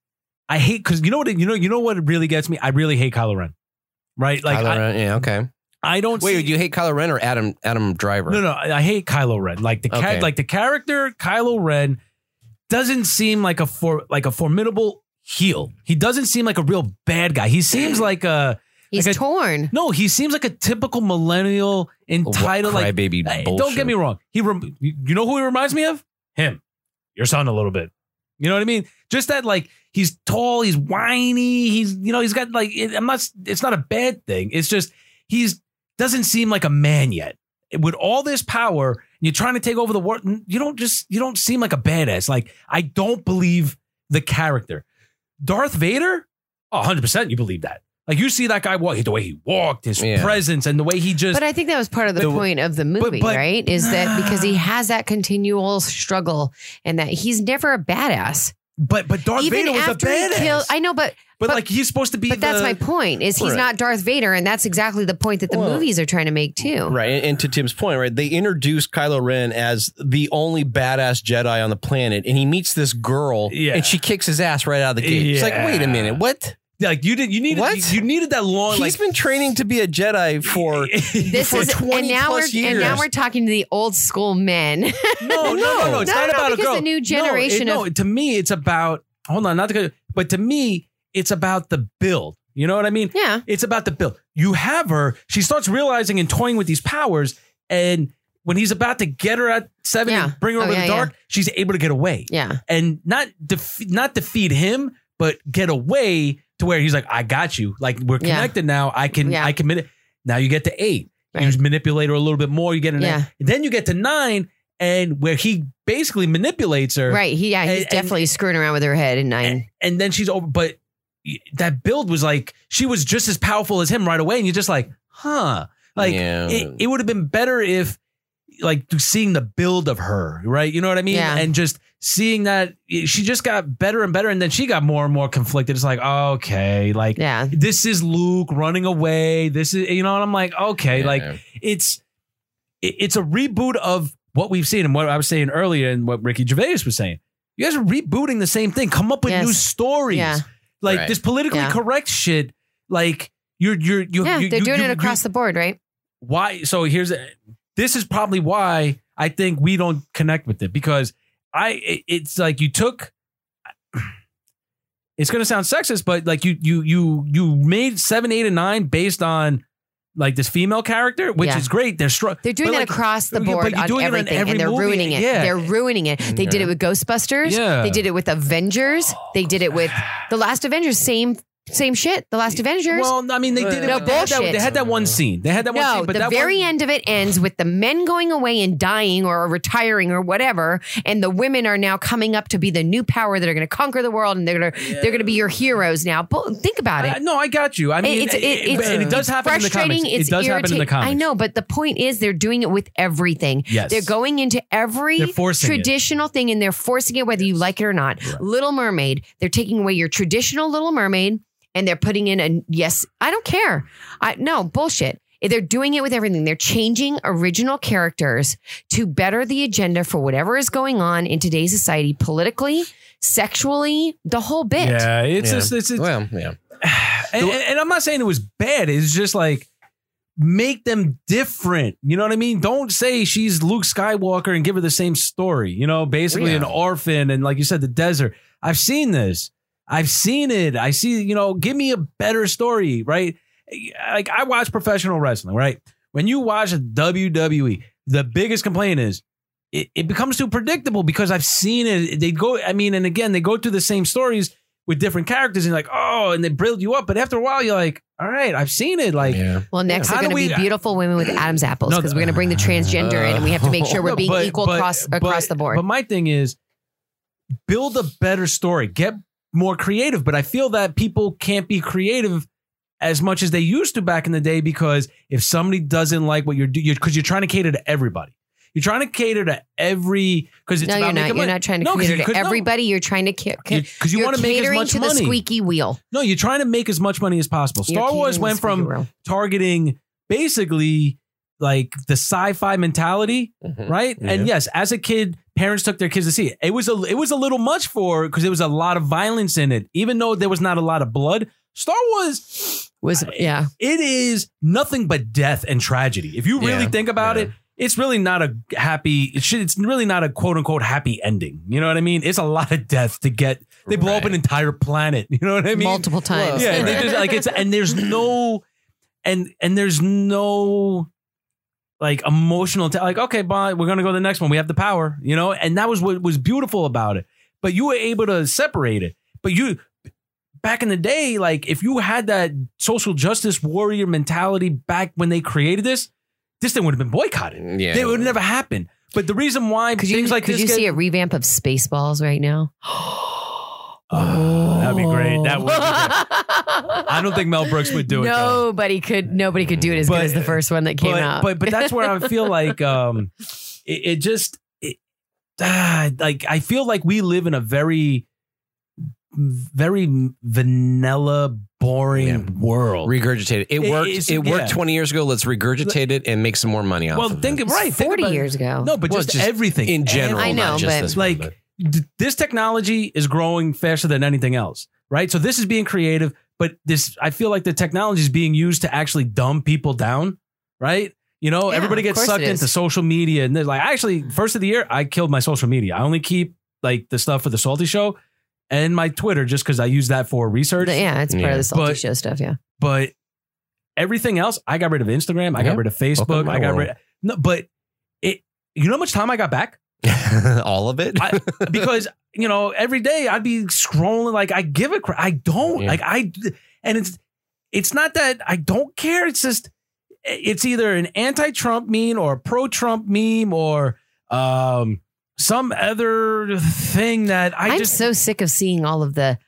I hate because you know what you know you know what really gets me. I really hate Kylo Ren, right? Like Kylo I, Ren, yeah, okay. I don't Wait, see, do you hate Kylo Ren or Adam Adam Driver? no no I hate Kylo Ren. Like the ca- Okay. like the character Kylo Ren doesn't seem like a for like a formidable heel. He doesn't seem like a real bad guy. He seems like a He's like a- torn. no. He seems like a typical millennial entitled like. crybaby Hey, bullshit. don't get me wrong. He, rem- you know who he reminds me of? Him, your son, a little bit. You know what I mean? Just that, like, he's tall, he's whiny, he's, you know, he's got like. It, I'm not. It's not a bad thing. It's just he's doesn't seem like a man yet. With all this power, you're trying to take over the world. You don't just. You don't seem like a badass. Like I don't believe the character, Darth Vader. Oh, one hundred percent you believe that. Like you see that guy walk, the way he walked, his Yeah. presence, and the way he just. But I think that was part of the, The- point of the movie, but- right? Is that because he has that continual struggle and that he's never a badass. But but Darth Even Vader was a after he badass. killed, I know, but but, but- like he's supposed to be. but that's the- my point. Is he's Right. not Darth Vader, and that's exactly the point that the Well, movies are trying to make too. Right. And, and to Tim's point, right, they introduced Kylo Ren as the only badass Jedi on the planet, and he meets this girl, Yeah. and she kicks his ass right out of the gate. It's like, Yeah. wait a minute, what? Like you did, you needed, What? you, you needed that long. He's like been training to be a Jedi for This for is twenty and now plus we're years. and now we're talking to the old school men. no, no, no, no. It's No, not no, about a because girl. the new No, generation it- No, of- to me, it's about. Hold on, not to go, but to me, it's about the build. You know what I mean? Yeah. It's about the build. You have her. She starts realizing and toying with these powers, and when he's about to get her at seven Yeah. and bring her Oh, over yeah, the dark, she's able to get away. Yeah. And not def- not defeat him, but get away to where he's like, I got you. Like we're Yeah. connected now. I can Yeah. I can manip- now you get to eight. Right. You manipulate her a little bit more. You get an Yeah. eight. Then you get to nine, and where he basically manipulates her. Right. He, yeah, he's And- and- definitely screwing around with her head in nine. And, and then she's over. But that build was like, she was just as powerful as him right away. And you're just like, huh. Like Yeah. it, it would have been better if like seeing the build of her, right? You know what I mean? Yeah. And just seeing that she just got better and better. And then she got more and more conflicted. It's like, okay, like Yeah. this is Luke running away. This is, you know, and I'm like, okay, Yeah. like it's, it- it's a reboot of what we've seen and what I was saying earlier and what Ricky Gervais was saying. You guys are rebooting the same thing. Come up with Yes. new stories. Yeah. Like Right. this politically Yeah. correct shit. Like you're, you're, you're, Yeah. you They're you- doing you- it across you- the board, right? why so here's this is probably why I think we don't connect with it, because I it- it's like you took it's gonna sound sexist, but like you you you you made seven, eight, and nine based on like this female character, which Yeah. is great. They're strong. They're doing but, that like, across the yeah, but board you're on doing it on everything, every and they're movie. ruining it. Yeah. They're ruining it. They did it with Ghostbusters. Yeah. They did it with Avengers. They did it with the Last Avengers. Same same shit. The Last Avengers. Well, I mean, they did it. No they had that- bullshit. They had that one scene. They had that one no, scene. But the that very one, end of it ends with the men going away and dying or retiring or whatever, and the women are now coming up to be the new power that are going to conquer the world, and they're going to they're going to be your heroes now. But think about it. Uh, no, I got you. I mean, it's, it, it, it- it's, and it does it's happen in the comics. frustrating. It's it does happen in the irritating. comics. I know, but the point is they're doing it with everything. Yes. They're going into every They're forcing it. traditional thing and they're forcing it whether you like it or not. Little Mermaid, they're taking away your traditional Little Mermaid and they're putting in a yes, I don't care. I no bullshit. They're doing it with everything. They're changing original characters to better the agenda for whatever is going on in today's society, politically, sexually, the whole bit. Yeah, it's Yeah. just it's, it's well, yeah. and, and, and I'm not saying it was bad. It's just like make them different. You know what I mean? Don't say she's Luke Skywalker and give her the same story. You know, basically Yeah. an orphan and like you said, the desert. I've seen this. I've seen it. I see. You know, give me a better story, right? Like I watch professional wrestling, right? When you watch a W W E, the biggest complaint is it, it becomes too predictable because I've seen it. They go. I mean, and again, they go through the same stories with different characters and you're like, oh, and they build you up. But after a while, you're like, all right, I've seen it. Like, Yeah. Well, next How they're do going to we- be beautiful women with Adam's apples No, because we're going to bring the transgender in and we have to make sure we're No, being but- equal but- across but- across the board. But my thing is, build a better story, get more creative. But I feel that people can't be creative as much as they used to back in the day because if somebody doesn't like what you're doing, because you're trying to cater to everybody. You're trying to cater to every because it's no, about you're not. making You're money. not trying to No, 'cause cater you to could- no. everybody. You're trying to ca- ca- because you you're want to make as catering much to money. the squeaky wheel. No, you're trying to make as much money as possible. You're Star Wars catering went to the squeaky from wheel. targeting basically like the sci-fi mentality, Mhm. right? Yeah. And yes, as a kid, parents took their kids to see it. It was a it was a little much for because there was a lot of violence in it, even though there was not a lot of blood. Star Wars Was yeah. it is nothing but death and tragedy. If you really Yeah, think about yeah. it, it's really not a happy. It should, it's really not a quote unquote happy ending. You know what I mean? It's a lot of death to get. They blow up Right. an entire planet. You know what I mean? Multiple times. Yeah, and Right. they just, like it's and there's no, and and there's no, like emotional. T- like okay, bye. We're gonna go to the next one. We have the power. You know, and that was what was beautiful about it. But you were able to separate it. But you. Back in the day, like if you had that social justice warrior mentality back when they created this, this thing would have been boycotted. Yeah. It would never happen. But the reason why Could things you like could this you get, see a revamp of Spaceballs right now? Oh, that'd be great. That would. Be great. I don't think Mel Brooks would do it. though. Nobody could. Nobody could do it as But- good as the first one that came but, out. But but that's where I feel like um, it, it just it, ah, like I feel like we live in a very very vanilla, boring Yeah. world. Regurgitate it. It It worked. is- It worked yeah. twenty years ago. Let's regurgitate it and make some more money off well, of think it. right. think forty about- years ago. No, but Well, just, just everything in general. I know, not just but- this like one, but- th- this technology is growing faster than anything else, right? So this is being creative, but this, I feel like the technology is being used to actually dumb people down, right? You know, Yeah, everybody of gets course sucked it is. into social media, and they're like, actually, first of the year, I killed my social media. I only keep like the stuff for the Salty Show and my Twitter just because I use that for research. Yeah, it's part Yeah. of the Salty But- Show stuff. Yeah. But everything else, I got rid of Instagram. I Yeah. got rid of Facebook. Welcome to my I got world. rid. No, but it. You know how much time I got back? All of it. I, because you know every day I'd be scrolling like I give a crap. I don't Yeah. like I, and it's it's not that I don't care. It's just it's either an anti-Trump meme or a pro-Trump meme or um some other thing that I I'm just so sick of seeing all of the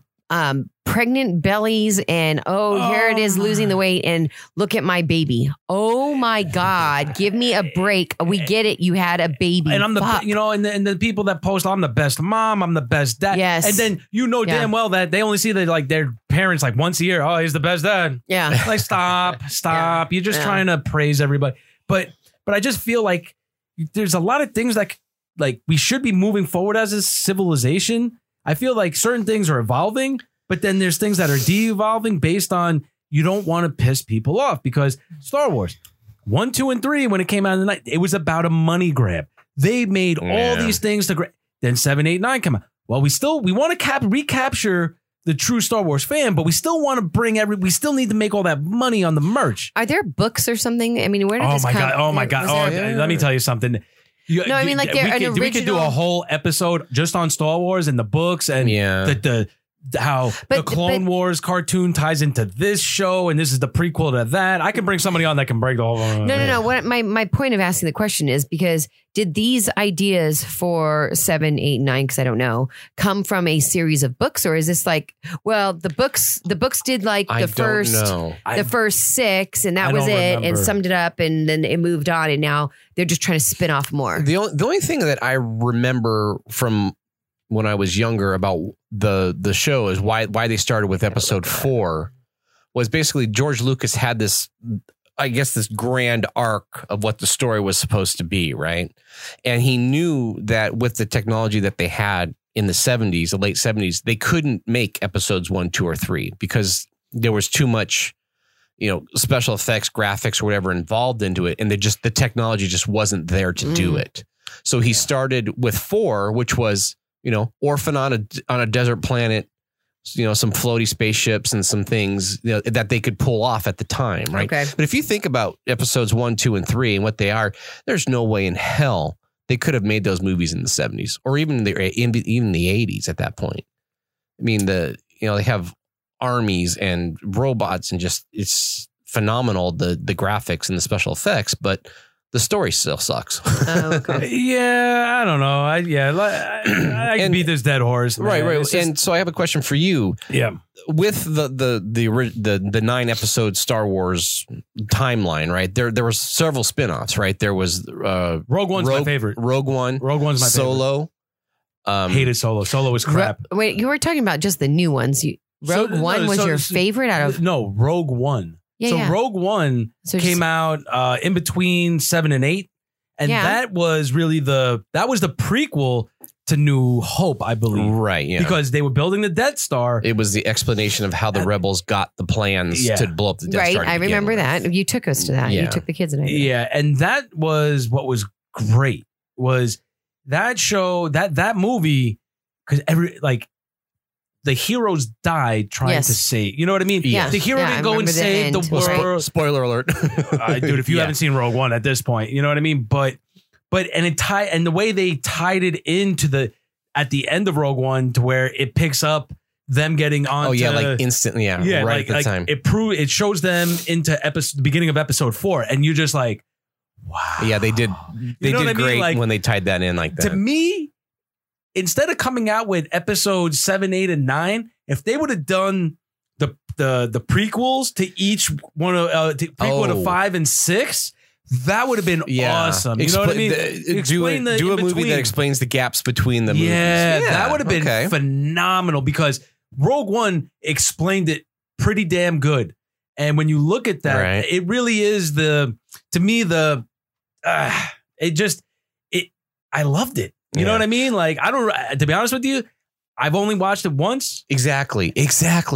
um, pregnant bellies and oh, here it is Oh. losing the weight and look at my baby. Oh my God, give me a break. We get it. You had a baby. and I'm the Fuck. you know and the, and the people that post I'm the best mom, I'm the best dad. Yes. And then you know Yeah. damn well that they only see the like their parents like once a year. Oh, he's the best dad. Yeah. Like stop, stop. You're just Yeah. trying to praise everybody. But but I just feel like there's a lot of things that like we should be moving forward as a civilization. I feel like certain things are evolving, but then there's things that are de-evolving based on you don't want to piss people off because Star Wars one, two, and three, when it came out in the night, it was about a money grab. They made all Yeah. these things to gra- then seven, eight, nine come out. Well, we still we want to cap recapture the true Star Wars fan, but we still want to bring every we still need to make all that money on the merch. Are there books or something? I mean, where did Oh this my come? god! Oh my was god! Oh, there- let me tell you something. You- No, I mean, like, we they're could, an we could do a original- whole episode just on Star Wars and the books and Yeah. the, the the- how But- the Clone but- Wars cartoon ties into this show, and this is the prequel to that. I can bring somebody on that can break the whole. No, no, no. What my my point of asking the question is because did these ideas for seven, eight, nine, because I don't know, come from a series of books, or is this like, well, the books the books did like the I first don't know. I- the first six, and that I was it, don't and remember. summed it up, and then it moved on, and now they're just trying to spin off more. The only the only thing that I remember from when I was younger about the the show is why why they started with episode four was basically George Lucas had this, I guess, this grand arc of what the story was supposed to be, right? And he knew that with the technology that they had in the seventies, the late seventies, they couldn't make episodes one, two, or three because there was too much, you know, special effects, graphics, or whatever involved into it, and they just the technology just wasn't there to do Mm. it. So he started with four, which was, you know, orphan on a on a desert planet, you know, some floaty spaceships and some things, you know, that they could pull off at the time, right? Okay. But if you think about episodes one, two, and three and what they are, there's no way in hell they could have made those movies in the seventies or even the in, even the eighties at that point. I mean, the you know they have armies and robots and just it's phenomenal the the graphics and the special effects, but the story still sucks. Oh, okay. Yeah, I don't know. I yeah, li- I, I can And- beat this dead horse. man. right, right. It's just- And so I have a question for you. yeah, With the the the ori- the the nine episode Star Wars timeline, right? There there was several spin-offs, right? There was uh Rogue One's Rogue, my favorite. Rogue One, Rogue One's my Solo. Um, favorite. Hated Solo. Solo was crap. Ro- wait, you were talking about just the new ones. You, Rogue So- One no, was so- your so- favorite out of no Rogue One. yeah, so yeah. Rogue One So came just- out uh, in between seven and eight, and Yeah. that was really the that was the prequel to New Hope, I believe, Right, yeah. because they were building the Death Star. it was the explanation of how the Uh, rebels got the plans yeah. to blow up the Death right. Star. to I begin remember with. that. You took us to that. Yeah. You took the kids and I. did. Yeah, and that was what was great was that show that that movie because every like the heroes died trying Yes. to save. You know what I mean? Yeah. The hero Yeah, I didn't go and remember the save the end. Well, spo- world. spoiler alert. Uh, dude, if you Yeah. haven't seen Rogue One at this point, you know what I mean. But but and it tie and the way they tied it into the at the end of Rogue One to where it picks up them getting on. Oh yeah, like instantly, yeah, yeah, right like, at the like time. it prove it shows them into episode the beginning of episode four, and you're just like, wow. Yeah, they did. They know did what I mean? great Like, when they tied that in like To that. me, instead of coming out with episodes seven, eight, and nine, if they would have done the the the prequels to each one of uh, to prequel Oh. to five and six, that would have been awesome. You know what I Expla- mean? the- do a, Explain the do a movie in-between. that explains the gaps between the yeah, movies. that would have been okay. phenomenal because Rogue One explained it pretty damn good. And when you look at that, Right. it really is the to me the uh, it just it I loved it. You know Yeah. what I mean? Like I don't to be honest with you, I've only watched it once. Exactly. Exactly.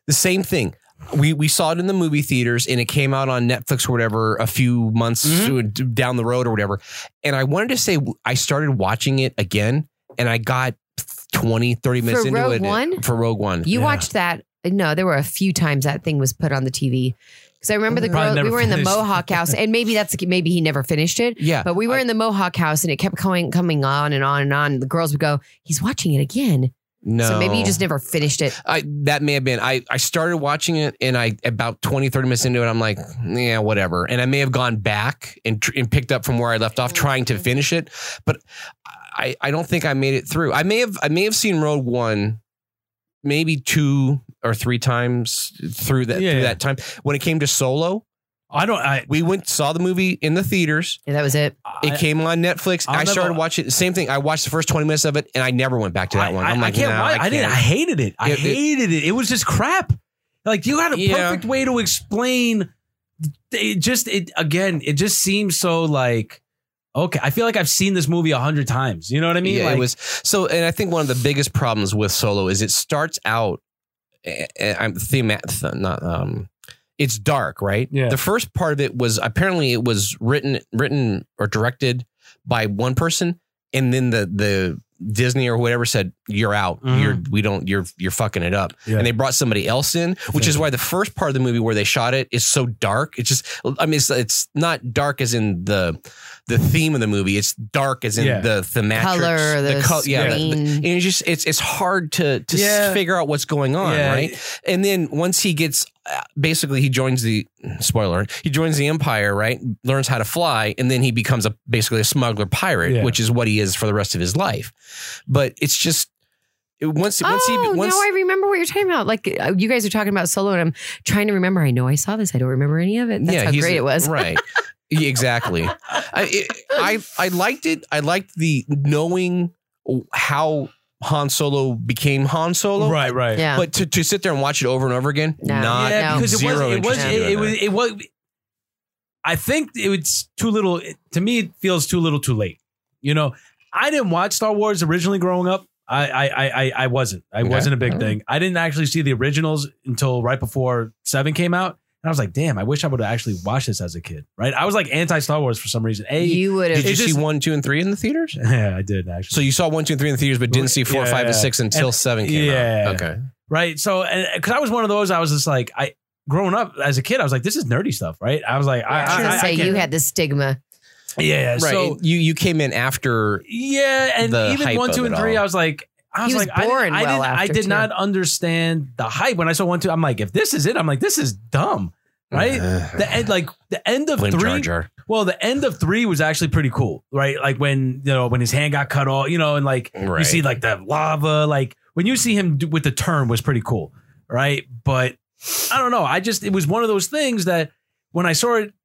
The same thing. We we saw it in the movie theaters and it came out on Netflix or whatever a few months Mhm. down the road or whatever. And I wanted to say I started watching it again and I got twenty, thirty minutes For into Rogue it. One? For Rogue One. You Yeah. watched that? No, there were a few times that thing was put on the T V. Because I remember the Probably girl, we never were in the finished. Mohawk house, and maybe that's maybe he never finished it. Yeah. But we were I- in the Mohawk house, and it kept coming coming on and on and on. The girls would go, "He's watching it again." No. So maybe you just never finished it. I that may have been. I, I started watching it and I about twenty, thirty minutes into it, I'm like, yeah, whatever. And I may have gone back and, tr- and picked up from where I left off trying to finish it. But I, I don't think I made it through. I may have I may have seen Rogue One maybe two or three times through that Yeah, through yeah. that time. When it came to Solo, I don't. I. we went saw the movie in the theaters. Yeah, that was it. It I, came on Netflix. I'll I started never- watching same thing. I watched the first twenty minutes of it and I never went back to that I, one. I, I'm like, I can't. no, watch- I, I didn't. I can't. hated it. I It- it- hated it. It was just crap. Like you had a Yeah. perfect way to explain. It just. It again. It just seems so like. Okay, I feel like I've seen this movie a hundred times. You know what I mean? Yeah, like, it was so, and I think one of the biggest problems with Solo is it starts out. eh, eh, I'm theme, not um, it's dark, right? Yeah. The first part of it was apparently it was written, written or directed by one person, and then the the Disney or whatever said you're out. Mhm. You're we don't. You're you're fucking it up. Yeah. And they brought somebody else in, which is why the first part of the movie where they shot it is so dark. It's just, I mean, it's, it's not dark as in the the theme of the movie. It's dark as in Yeah. the thematic Color, the col- yeah, the- screen. and it's just it's it's hard to to Yeah. s- figure out what's going on, Yeah. right? And then once he gets uh, basically he joins the spoiler, he joins the Empire, right? Learns how to fly, and then he becomes a basically a smuggler pirate, Yeah. which is what he is for the rest of his life. But it's just it, once once oh, he once now I remember what you're talking about. Like uh, you guys are talking about Solo, and I'm trying to remember. I know I saw this. I don't remember any of it. That's how he's- great it was. Right. Yeah, exactly. I, it, I I liked it. I liked the knowing how Han Solo became Han Solo. right, right. Yeah. But to, to sit there and watch it over and over again, No. not yeah, no. because it was. zero It was. interest in It, doing it was. that. It was. I think it was too little. To me, it feels too little, too late. You know, I didn't watch Star Wars originally growing up. I, I, I, I- I wasn't. I Okay. wasn't a big Oh. thing. I didn't actually see the originals until right before Seven came out, and I was like, "Damn, I wish I would have actually watched this as a kid." Right? I was like anti Star Wars for some reason. A, You would have. Did you It see just- one, two, and three in the theaters? yeah, I did actually. So you saw one, two, and three in the theaters, but didn't see four, Yeah. five, and six until And- seven came yeah. out. Okay. Right. So, because I was one of those, I was just like, I growing up as a kid, I was like, this is nerdy stuff, right? I was like, I, I was I, gonna I, say I can't- you had the stigma. yeah. Right. So you you came in after. yeah, and the even hype one, of two, it and three, all. I was like, I was, He was like, I born didn't, I, well didn't, I after, did too. not understand the hype when I saw one, two. I'm like, if this is it, I'm like, this is dumb, right? the end, like the end of Blame three. Jar Jar. Well, the end of three was actually pretty cool, right? Like when you know when his hand got cut off, you know, and like you Right. see like the lava, like when you see him do, with the turn was pretty cool, right? But I don't know. I just it was one of those things that when I saw it,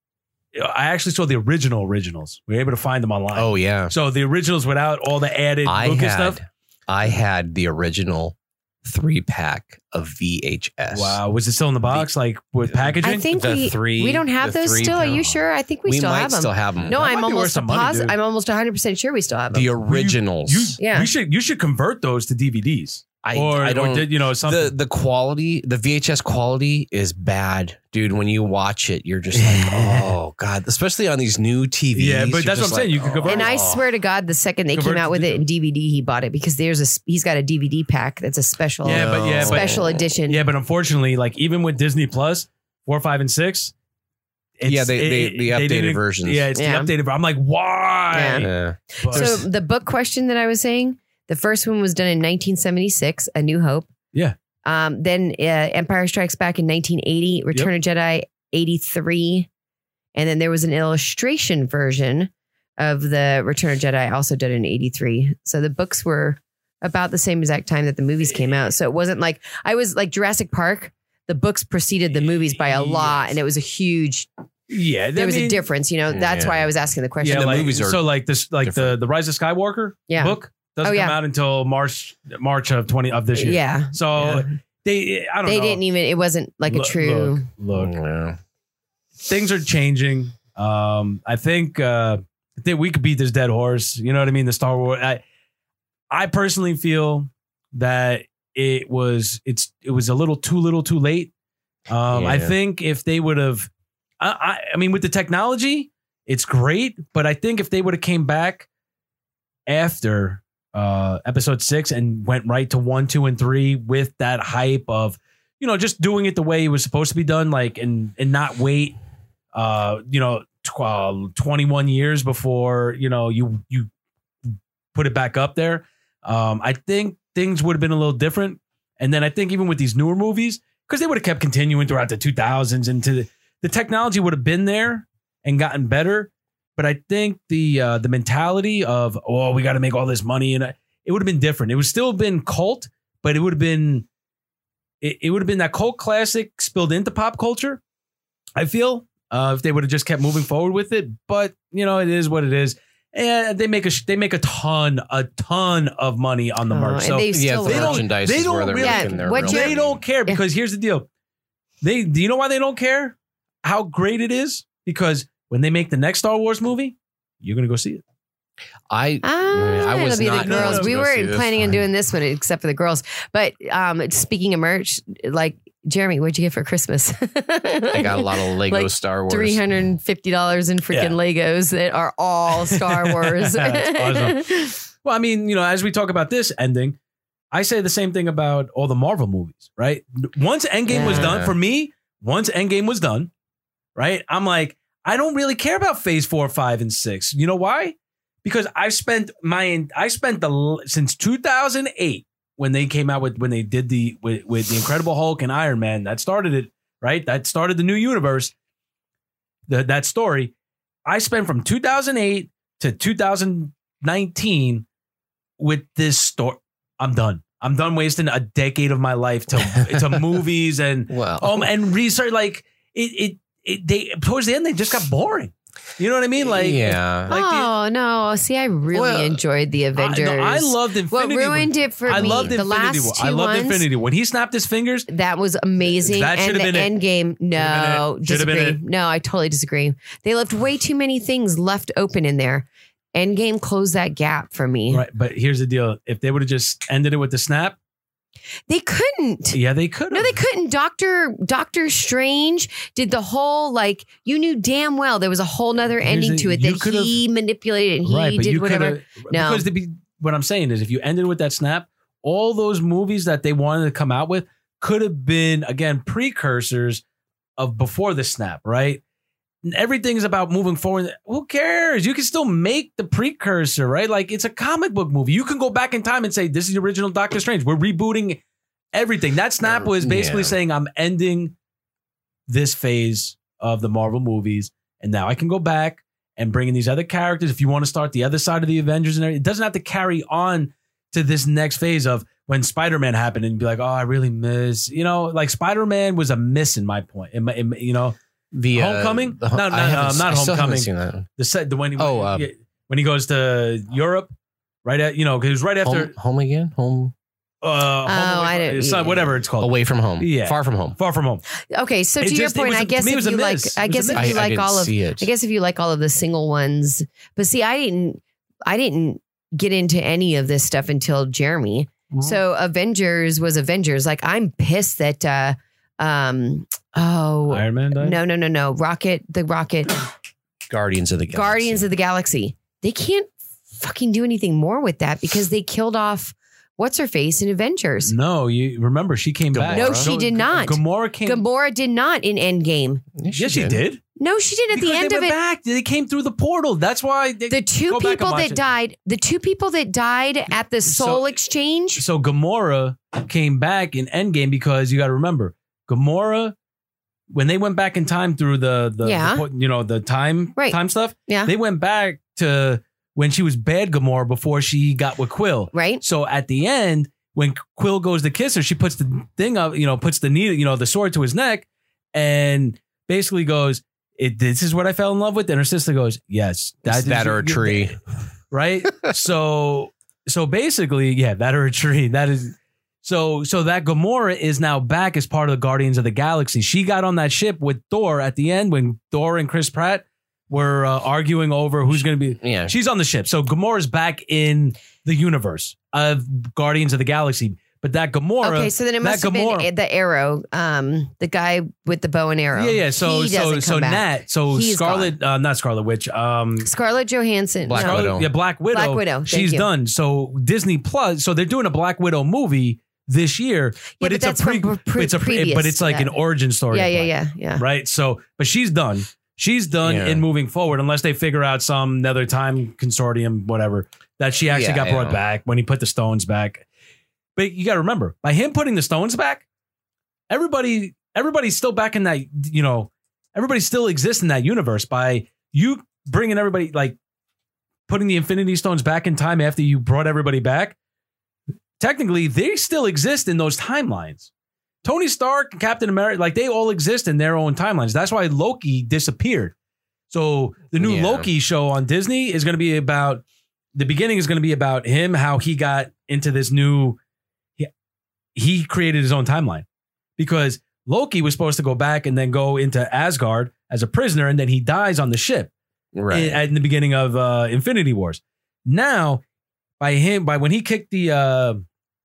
I actually saw the original originals. We were able to find them online. Oh yeah. So the originals without all the added I Lucas had stuff. I had the original three pack of V H S. Wow, was it still in the box, like with packaging? I think The we three- we don't have the those three still. Are you pound. sure? I think we, We, still might have them. still have them. No, That I'm might be worth almost some money, posi- dude. I'm almost one hundred percent sure we still have them. the originals. You, Yeah. you should you should convert those to D V Ds. I, or, I don't. or did, you know something. the the quality, the V H S quality is bad, dude. When you watch it, you're just like, oh god, especially on these new T Vs. Yeah, but you're that's what just I'm saying. like, You could convert And I oh. swear to God, the second they Convert came out to with it digital. in D V D, he bought it because there's a he's got a D V D pack that's a special Yeah, but yeah, but- special edition. Yeah, but unfortunately, like even with Disney Plus, four, five, and six, it's, Yeah, they- they- the updated versions. versions. Yeah, it's Yeah. the updated. I'm like, why? Yeah. Yeah. But- So the book question that I was saying, the first one was done in nineteen seventy-six, A New Hope. Yeah. Um, then uh, Empire Strikes Back in nineteen eighty, Return of Jedi eighty-three, and then there was an illustration version of the Return of Jedi also done in eighty-three. So the books were about the same exact time that the movies came out. So it wasn't like I was like Jurassic Park. The books preceded the movies by a lot, Yes. and it was a huge. yeah, There I was a mean, difference, you know. That's Yeah. why I was asking the question. Yeah, the like, movies are so like this, like the different. the Rise of Skywalker Yeah. book doesn't Oh, come yeah. out until March March of twenty of this year. Yeah. So Yeah. they, I don't They know. didn't even. It wasn't like a Look- true. Look, look, Yeah. things are changing. Um, I think uh, I think we could beat this dead horse. You know what I mean? The Star Wars. I, I personally feel that it was it's it was a little too little too late. Um, Yeah. I think if they would have, I, I, I mean, with the technology, it's great. But I think if they would have came back after uh, episode six and went right to one, two, and three with that hype of, you know, just doing it the way it was supposed to be done, like and and not wait, uh, you know, tw- uh, twenty-one years before you know you you put it back up there. Um, I think things would have been a little different. And then I think even with these newer movies, because they would have kept continuing throughout the two thousands into the, the technology would have been there and gotten better. But I think the uh, the mentality of, oh, we got to make all this money, and uh, it would have been different. It would still have been cult, but it would have been it, it would have been that cult classic spilled into pop culture. I feel uh, if they would have just kept moving forward with it. But you know, it is what it is. And they make a they make a ton a ton of money on the Oh, merch. and So they Yeah, still the they don't- merchandise they is where don't they're really- making their what real you- they money. don't care because here's the deal. They do you know why they don't care? How great it is? Because when they make the next Star Wars movie, you're gonna go see it. I Ah, I was it'll be not the girls. going to We go see were this. planning on doing this one except for the girls. But um, speaking of merch, like Jeremy, what'd you get for Christmas? I got a lot of Lego Like Star Wars. three hundred fifty dollars in freaking Yeah. Legos that are all Star Wars. That's awesome. Well, I mean, you know, as we talk about this ending, I say the same thing about all the Marvel movies, right? Once Endgame was Yeah. done, for me, once Endgame was done, right? I'm like, I don't really care about Phase Four, Five, and Six. You know why? Because I've spent my I spent the since two thousand eight when they came out with when they did the with, with the Incredible Hulk and Iron Man. That started it, right? That started the new universe. The, that story. I spent from two thousand eight to two thousand nineteen with this story. I'm done. I'm done wasting a decade of my life to to movies and Well, um and research. Like it, it, it. They towards the end they just got boring. You know what I mean? Like yeah. like the- oh no! See, I really Well, enjoyd the Avengers. I, no, I loved What Infinity. ruined War. it for I me? loved the Infinity last War. two I loved ones, Infinity War. When he snapped his fingers, that was amazing. That and should the have been it. end game, no, Should have been disagree. it. No, I totally disagree. They left way too many things left open in there. Endgame closed that gap for me. right? But here's the deal: if they would have just ended it with the snap, They couldn't. yeah, they could. No, they couldn't. Doctor Doctor Strange did the whole like you knew damn well there was a whole nother Here's ending the- to it you that could've- he manipulated and he right, but did you whatever. coulda- No. Because to be, what I'm saying is, if you ended with that snap, all those movies that they wanted to come out with could have been again precursors of before the snap, right? And everything's about moving forward. Who cares? You can still make the precursor, right? Like it's a comic book movie. You can go back in time and say, "This is the original Doctor Strange." We're rebooting everything. That snap was basically Yeah. saying, "I'm ending this phase of the Marvel movies, and now I can go back and bring in these other characters. If you want to start the other side of the Avengers, and everything, it doesn't have to carry on to this next phase of when Spider-Man happened and be like, oh, I really miss, you know, like Spider-Man was a miss in my point. In my, in my- you know, The uh, Homecoming? the ho- No, no, I haven't- no, not I still haven't Homecoming. seen that one. the set the when he Oh, uh, yeah, when he goes to Europe, right at you know, 'cause it was right after Home, home again? Home uh, Home Oh, Away I from- don't- it's not- yeah. whatever it's called, away from home. Yeah. Far from home. Far From Home. Okay, so It to your just- it point, was a- I to guess me, it if was a you like, miss. I It was a guess if miss. you I- I like didn't all of, see it. I guess if you like all of the single ones, but see, I didn't, I didn't get into any of this stuff until Jeremy. So Avengers was Avengers. Like I'm pissed that, uh, um, oh Iron Man died? no, no, no, no, Rocket, the Rocket, Guardians of the Galaxy. Guardians of the Galaxy. They can't fucking do anything more with that because they killed off what's her face in Avengers. No, you remember she came back. No, she did not. Gamora came. Gamora did not in Endgame. Yes, she did. No, she didn't at Because the end they of went it. back. They came through the portal. That's why they, The two go back and people watch that it. died, the two people that died at the So- Soul Exchange. So Gamora came back in Endgame because you got to remember Gamora when they went back in time through the the, Yeah. the you know the time Right. time stuff. Yeah. They went back to when she was bad Gamora before she got with Quill. Right? So at the end, when Quill goes to kiss her, she puts the thing up, you know, puts the needle, you know, the sword to his neck, and basically goes, "It. This is what I fell in love with." And her sister goes, "Yes, That, that or a tree. right?" so, so basically, yeah, that or a tree. That is so. So that Gamora is now back as part of the Guardians of the Galaxy. She got on that ship with Thor at the end when Thor and Chris Pratt were uh, arguing over who's going to be. Yeah. She's on the ship. So Gamora's back in the universe of Guardians of the Galaxy. But that Gamora. Okay, so then it must that have Gamora, been the Arrow, um, the guy with the bow and arrow. Yeah, yeah. So, He so, doesn't so come back. Nat. So He's Scarlet, uh, not Scarlet Witch. Um, Scarlett Johansson. Black no. Widow. Scarlet, yeah, Black Widow. Black Widow, thank She's you. done. So Disney Plus. So they're doing a Black Widow movie this year, but but it's that's a pre, from pre- it's a pre, previous but it's to like that. an origin story. Yeah, of yeah, Black yeah, yeah. Right. So, but she's done. She's done Yeah. in moving forward, unless they figure out some another time consortium, whatever, that she actually Yeah, got brought yeah. back when he put the stones back. But you got to remember, by him putting the stones back, everybody, everybody's still back in that, you know, everybody still exists in that universe. By you bringing everybody, like putting the Infinity Stones back in time after you brought everybody back, technically they still exist in those timelines. Tony Stark and Captain America, like they all exist in their own timelines. That's why Loki disappeared. So the new Yeah. Loki show on Disney is going to be about, the beginning is going to be about him, how he got into this new, he, he created his own timeline because Loki was supposed to go back and then go into Asgard as a prisoner, and then he dies on the ship Right. in, in the beginning of uh, Infinity Wars. Now, by him, by when he kicked the uh,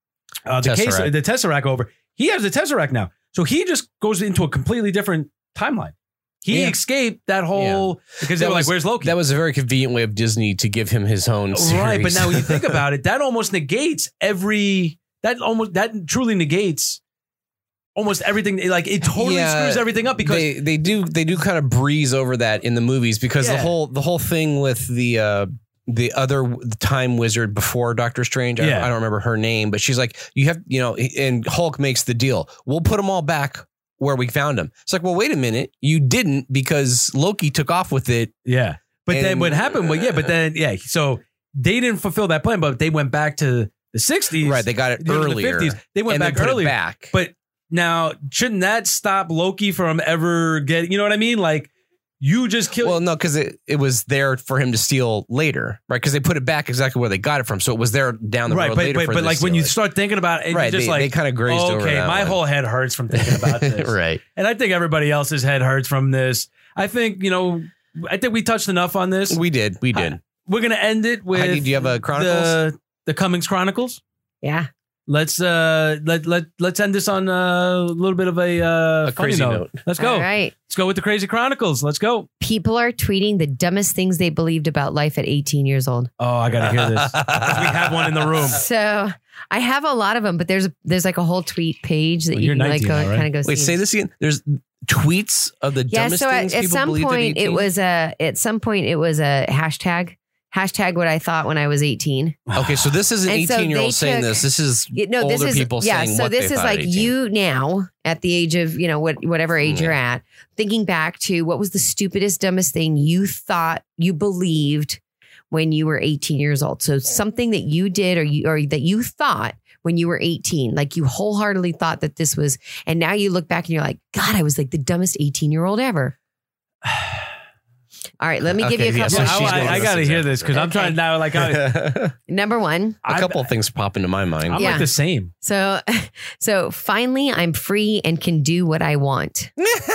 uh, the case, Tesseract. the Tesseract over, he has the Tesseract now, so he just goes into a completely different timeline. He Yeah. escaped that whole because they That were like, was- "Where's Loki?" That was a very convenient way of Disney to give him his own series. Right, but now when you think about it, that almost negates every that almost that truly negates almost everything. Like it totally Yeah, screws everything up because they they do they do kind of breeze over that in the movies because the Yeah. whole the whole thing with the uh the other the time wizard before Doctor Strange, I, Yeah. I don't remember her name, but she's like, you have, you know, and Hulk makes the deal. We'll put them all back where we found them. It's like, well, wait a minute, you didn't because Loki took off with it. yeah. But then And- what happened? Well, yeah, but then yeah, so they didn't fulfill that plan, but they went back to the sixties, Right, they got it you know, the earlier. fifties. They went and back then put earlier, it back. but now shouldn't that stop Loki from ever getting? You know what I mean? Like you just killed. Well, no, because it, it was there for him to steal later, right? Because they put it back exactly where they got it from, so it was there down the right, road but later. but, for but them to like when steal you it. start thinking about it, right, you're just they, like they kind of grazed over okay, that my one. whole head hurts from thinking about this. right. And I think everybody else's head hurts from this. I think, you know, I think we touched enough on this. We did, we did. I- We're going to end it with Heidi, do you have a Chronicles? The, the Cummings Chronicles. Yeah. Let's uh let let let's end this on uh, a little bit of a uh A funny crazy note. note. Let's go. All right. Let's go with the Crazy Chronicles. Let's go. People are tweeting the dumbest things they believed about life at eighteen years old. Oh, I got to hear this. 'Cause we have one in the room. So I have a lot of them, but there's there's like a whole tweet page that Well, you you're can like nineteen go now, right? kind of go Wait, see. say this again. There's tweets of the Yeah. dumbest So things at, at people some believed point at it eighteen? was a at some point it was a hashtag hashtag what I thought when I was eighteen. Okay, so this is an And so eighteen year they old saying took- this. This is You- No, older this is people yeah. saying So what this they is thought like at eighteen. you now at the age of you know what whatever age Mhm. you're at, thinking back to what was the stupidest, dumbest thing you thought you believed when you were eighteen years old. So something that you did or you or that you thought when you were eighteen, like you wholeheartedly thought that this was, and now you look back and you're like, God, I was like the dumbest eighteen year old ever. All right, let me give Okay, you a yeah, couple. so I, she's I, going I with got to this hear example. this because I'm Okay. trying now. Like I, a Number one. I- couple of things pop into my mind. I'm Yeah. like the same. So, so finally, I'm free and can do what I want. That's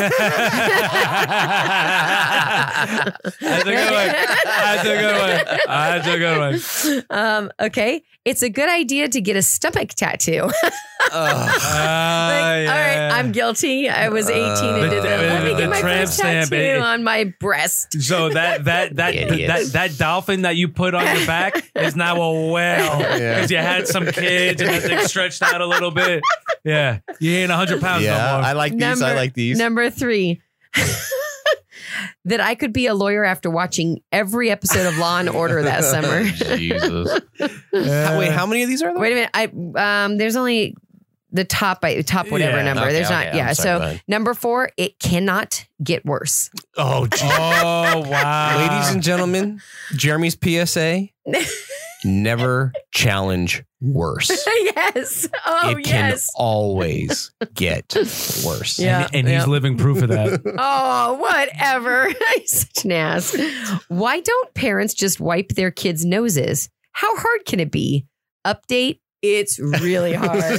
a good one. That's a good one. That's a good one. Um, okay. It's a good idea to get a stomach tattoo. like, Ugh. Uh, all right, I'm guilty. I was eighteen and Uh, did that. the- Let me the get my tramp first stamp, tattoo eh? on my breast. So that that that Idiots. that that dolphin that you put on your back is now a whale Yeah. because you had some kids and that thing stretched out a little bit. Yeah, you ain't a hundred pounds no more. like Number- Number three. That I could be a lawyer after watching every episode of Law and Order that summer. Jesus. Uh, How- wait, how many of these are there? Wait a minute. I um there's only the top by top whatever Yeah. number. Okay, there's okay, not I'm yeah. sorry, go so ahead. number four, it cannot get worse. Oh, gee. Oh wow, ladies and gentlemen, Jeremy's P S A: never challenge worse. yes. Oh it can yes. always get worse. Yeah. and, and he's yeah. living proof of that. Oh, whatever. He's such an ass. Why don't parents just wipe their kids' noses? How hard can it be? Update. It's really hard.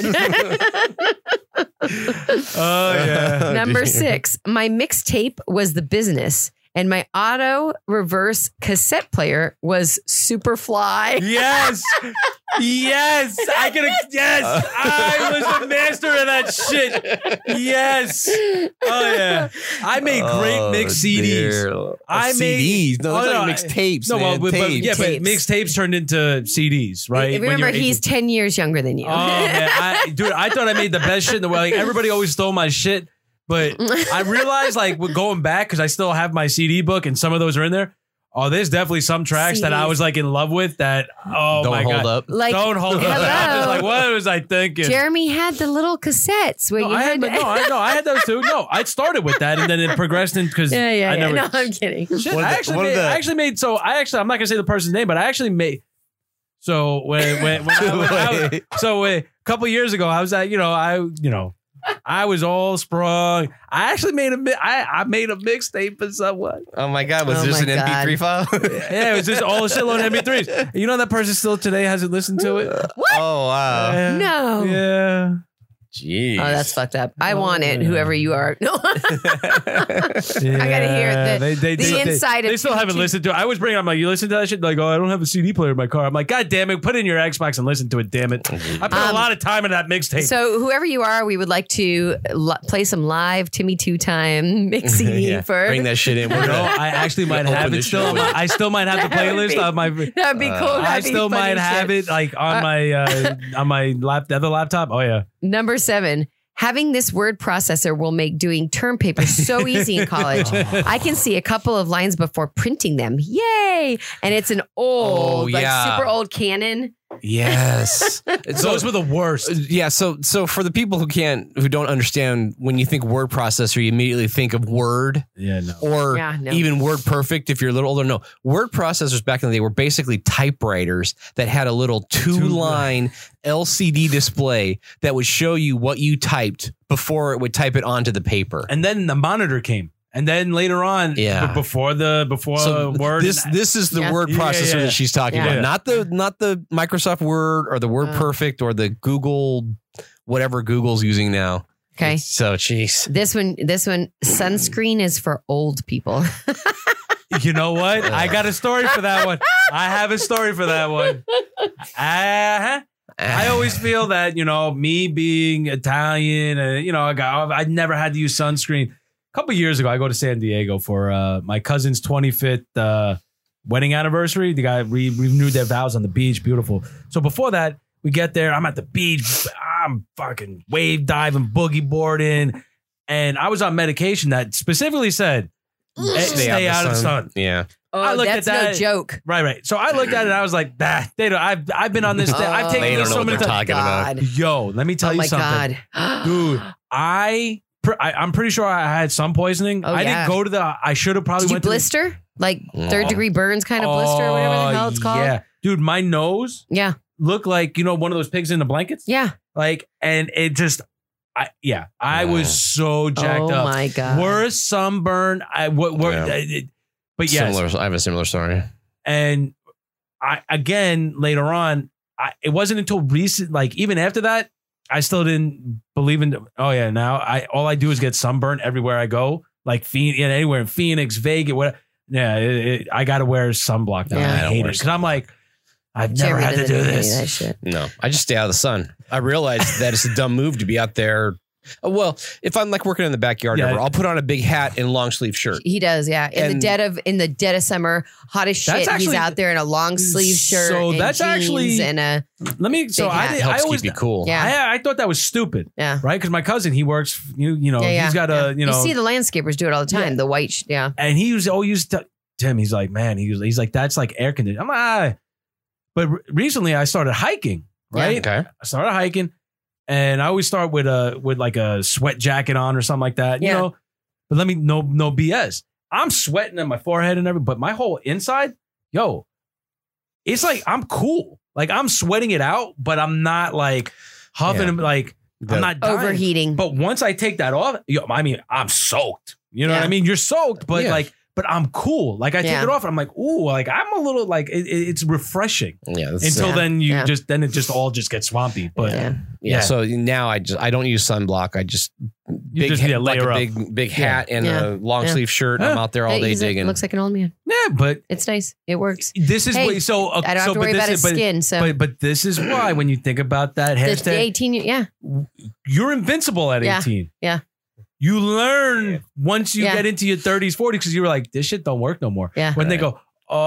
Oh yeah. Number dear. six, my mixtape was the business, and my auto reverse cassette player was Superfly. Yes. Yes, I could. Yes, I was a master of that shit. Yes. Oh yeah, I made great Oh, mixed C Ds. dear. I C made Ds. No, those oh, are no, mixed tapes. No, well, man. but, but- Tapes. yeah, but Tapes. mixtapes turned into C Ds, right? When Remember, you're he's eighteen. ten years younger than you. Oh man, I, dude, I thought I made the best shit in the world. Like, everybody always stole my shit, but I realized, like, with going back, because I still have my C D book, and some of those are in there. Oh, there's definitely some tracks that I C Ds. was like in love with. That oh Don't my hold god, up. Like, don't hold up. hello. I'm just like, what was I thinking? Jeremy had the little cassettes where No, you I had. had, no, I no, I had those too. No, I started with that, and then it progressed in because yeah, yeah, I yeah. never. No, I'm kidding. Shit, One of I the- actually one of made, the- I actually made. So I actually, I'm not gonna say the person's name, but I actually made. So when when, when, I, when I was, so uh, a couple years ago, I was at you know I you know I was all sprung. I actually made a mi- I I made a mixtape for someone. Oh my God, was Oh this my an M P three file? Yeah, it was just all shitload of M P threes. You know that person still today hasn't listened to it. Oh wow. Yeah. No. Yeah. Jeez. Oh, that's fucked up. I want it, whoever you are. No. Yeah, I gotta hear the- they, they, the they, inside They, of they still haven't Choo Choo. listened to it. I was bringing up like, you listen to that shit? Like, oh, I don't have a C D player in my car. I'm like, God damn it, put it in your Xbox and listen to it. Damn it. I put a Um, lot of time in that mixtape. So, whoever you are, we would like to li- play some live Timmy Two Time mix C D Yeah, for. bring that shit in. We're no, gonna- I actually might Open have the it still. show. On my, I still might have the That would playlist be- on my. That'd be cool. Uh, I That'd be still funny might have shit. it like on Uh, my uh, on my lap, the other laptop. Oh yeah. Number seven. Having this word processor will make doing term papers so easy in college. I can see a couple of lines before printing them. Yay! And it's an old, Oh, like yeah. super old Canon. Yes. So Those were the worst. yeah, so so for the people who can't who don't understand, when you think word processor, you immediately think of Word Yeah, no. or Yeah, no. even Word Perfect if you're a little older. No, word processors back in the day were basically typewriters that had a little two-line L C D display that would show you what you typed before it would type it onto the paper. And then the monitor came. And then later on, Yeah. b- before the before So Word, this and- this is the Yeah. word Yeah, processor yeah. that she's talking Yeah. about, not the not the Microsoft Word or the Word Uh. Perfect or the Google whatever Google's using now. Okay. So jeez. This one, this one, sunscreen is for old people. you know what? I got a story for that one. I have a story for that one. Uh-huh. I always feel that, you know, me being Italian, uh, you know, I got, I never had to use sunscreen. A couple years ago, I go to San Diego for uh, my cousin's twenty-fifth uh, wedding anniversary. The guy re- renewed their vows on the beach. Beautiful. So before that, we get there. I'm at the beach. I'm fucking wave diving, boogie boarding. And I was on medication that specifically said, eh, stay, out of the sun. Yeah. Oh, I looked that's at that- no joke. Right, right. So I looked at it and I was like, bah, they don't, I've, I've been on this. Oh, I've taken They this don't so know many what they're times. talking about. God. Yo, let me tell Oh you my something. God. Dude, I, pr- I I'm pretty sure I had sun poisoning. Oh, I yeah. didn't go to the. I should have probably Did you went to the- blister? Like third Oh. degree burns kind of blister or whatever the hell it's called? Oh, Yeah, dude, my nose Yeah. looked like, you know, one of those pigs in the blankets. Yeah. Like, and it just, I yeah, I Wow. was so jacked Oh up. my God. Worst sunburn. I what? what Yeah. it- but yes, Similar. I have a similar story. and I again later on, I, it wasn't until recent, like even after that, I still didn't believe in. Oh yeah, now I all I do is get sunburned everywhere I go, like Phoenix, anywhere in Phoenix, Vegas, whatever. Yeah, it, it, I got to wear sunblock now. Yeah. I I don't hate it wear because I'm like, I've never Jeremy had to doesn't do any of that this. shit. No, I just stay out of the sun. I realize that it's a dumb move to be out there. Oh, well, if I'm like working in the backyard, Yeah. or whatever, I'll put on a big hat and long sleeve shirt. He does, yeah. In the And- dead of in the dead of summer, hot as That's shit. actually- he's out there in a long sleeve shirt. So and that's jeans actually- and a Let me. So Big I, hat. did, Helps I always keep you cool. Yeah. I, I thought that was stupid, yeah. right? Because my cousin, he works. You you know, yeah, yeah, he's got yeah. a you know, see the landscapers do it all the time. Yeah. The white, sh- yeah. and he was always t- Tim. He's like, man, he was, he's like, that's like air conditioning. I'm like, ah. But re- recently I started hiking, right? Okay. I started hiking, and I always start with a with like a sweat jacket on or something like that, you Yeah. know. But let me no no B S. I'm sweating in my forehead and everything, but my whole inside, yo, it's like I'm cool. Like I'm sweating it out, but I'm not like huffing Yeah. and like The- I'm not dying. Overheating. But once I take that off, yo, I mean, I'm soaked. You know what Yeah. I mean? You're soaked, but Yeah. like, but I'm cool. Like I take Yeah. it off, and I'm like, ooh, like I'm a little like it, it- it's refreshing. Yeah. that's- Until Yeah. then, you Yeah. just then it just all just gets swampy. But yeah. yeah. yeah. So now I just I don't use sunblock. I just you big just need hat, to like layer a up. big big Yeah. hat and Yeah. a long Yeah. sleeve shirt. Yeah. I'm out there all Hey, day he's a- digging. looks like an old man. Yeah, Yeah, but It's nice. It works. this is Hey, what, so. Uh, I don't have so, to worry but about this his is, but, skin. So But but this is why when you think about that the, the hashtag, eighteen, yeah, you're invincible at Yeah, eighteen. yeah. You learn once you Yeah. get into your thirties, forties, because you were like, this shit don't work no more. Yeah. When they go,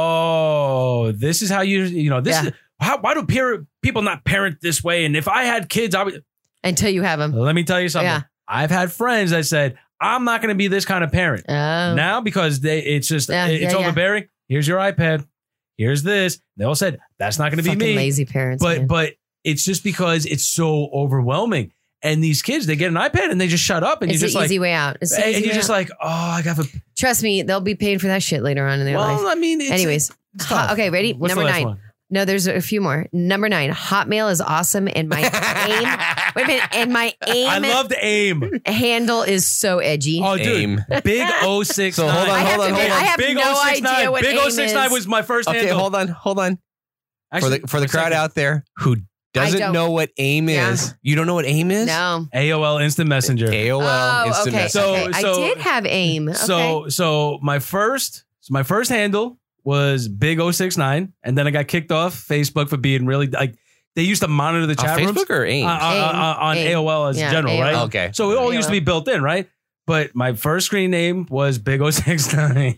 oh, this is how you, you know, this Yeah. is how, why do peer, people not parent this way? And if I had kids, I would, until you have them. let me tell you something. Yeah. I've had friends that said, I'm not going to be this kind of parent. Oh, Now, because they, it's just, Yeah, it's yeah, yeah. overbearing. Here's your iPad. Here's this. They all said, that's not going to be fucking me. lazy parents. But man. but it's just because it's so overwhelming. And these kids, they get an iPad and they just shut up, and it's you're the just easy like, way out. It's the and easy you're way just out. like, oh, I got to. Trust me, they'll be paying for that shit later on in their Well, life. I mean, it's, Anyways, it's hot- tough. okay, ready? What's Number the last nine. one? No, there's a few more. Number nine, Hotmail is awesome, and my aim. Wait a minute, and my aim I love the aim. handle is so edgy. Oh, dude, Aim. Big oh six So nine. hold on, I have hold to on, admit, hold I on. have Big no oh six nine. idea what Big aim oh six nine is. was my first Okay, handle. hold on, hold on. Actually, for the for the my crowd second. out there who doesn't don't. know what AIM Yeah. is, you don't know what AIM is? No. A O L Instant Messenger. A O L Oh, Instant okay. Message. So- okay. so- I did have aim. Okay. So so my first so my first handle was Big oh six nine, and then I got kicked off Facebook for being really like they used to monitor the On chat rooms. Facebook or AIM? Uh, uh, uh, on AIM. A O L as Yeah, general, A O L. right? Okay. So it all A O L. used to be built in, right? But my first screen name was Big oh six nine.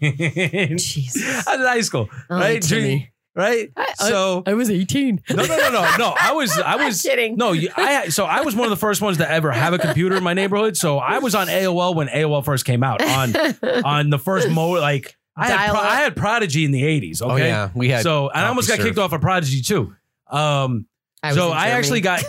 Jesus. I was in high school, Oh, right? Timmy. Right? So I was eighteen. no, no, no, no, no. I was, I I'm was kidding. No, you, I. So I was one of the first ones to ever have a computer in my neighborhood. So I was on A O L when A O L first came out on on the first mode. Like I had, Dial Pro, up. I had Prodigy in the eighties. Okay, Oh, yeah. We had so and I almost got CompuServe. kicked off of Prodigy too. Um, I was so in I Germany. actually got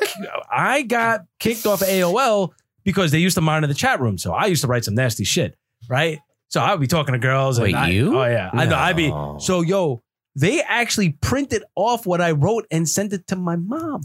I got kicked off of A O L because they used to monitor the chat room. So I used to write some nasty shit, right? So I would be talking to girls. Wait, and I, you? Oh yeah, I know. I'd be No. so yo. They actually printed off what I wrote and sent it to my mom.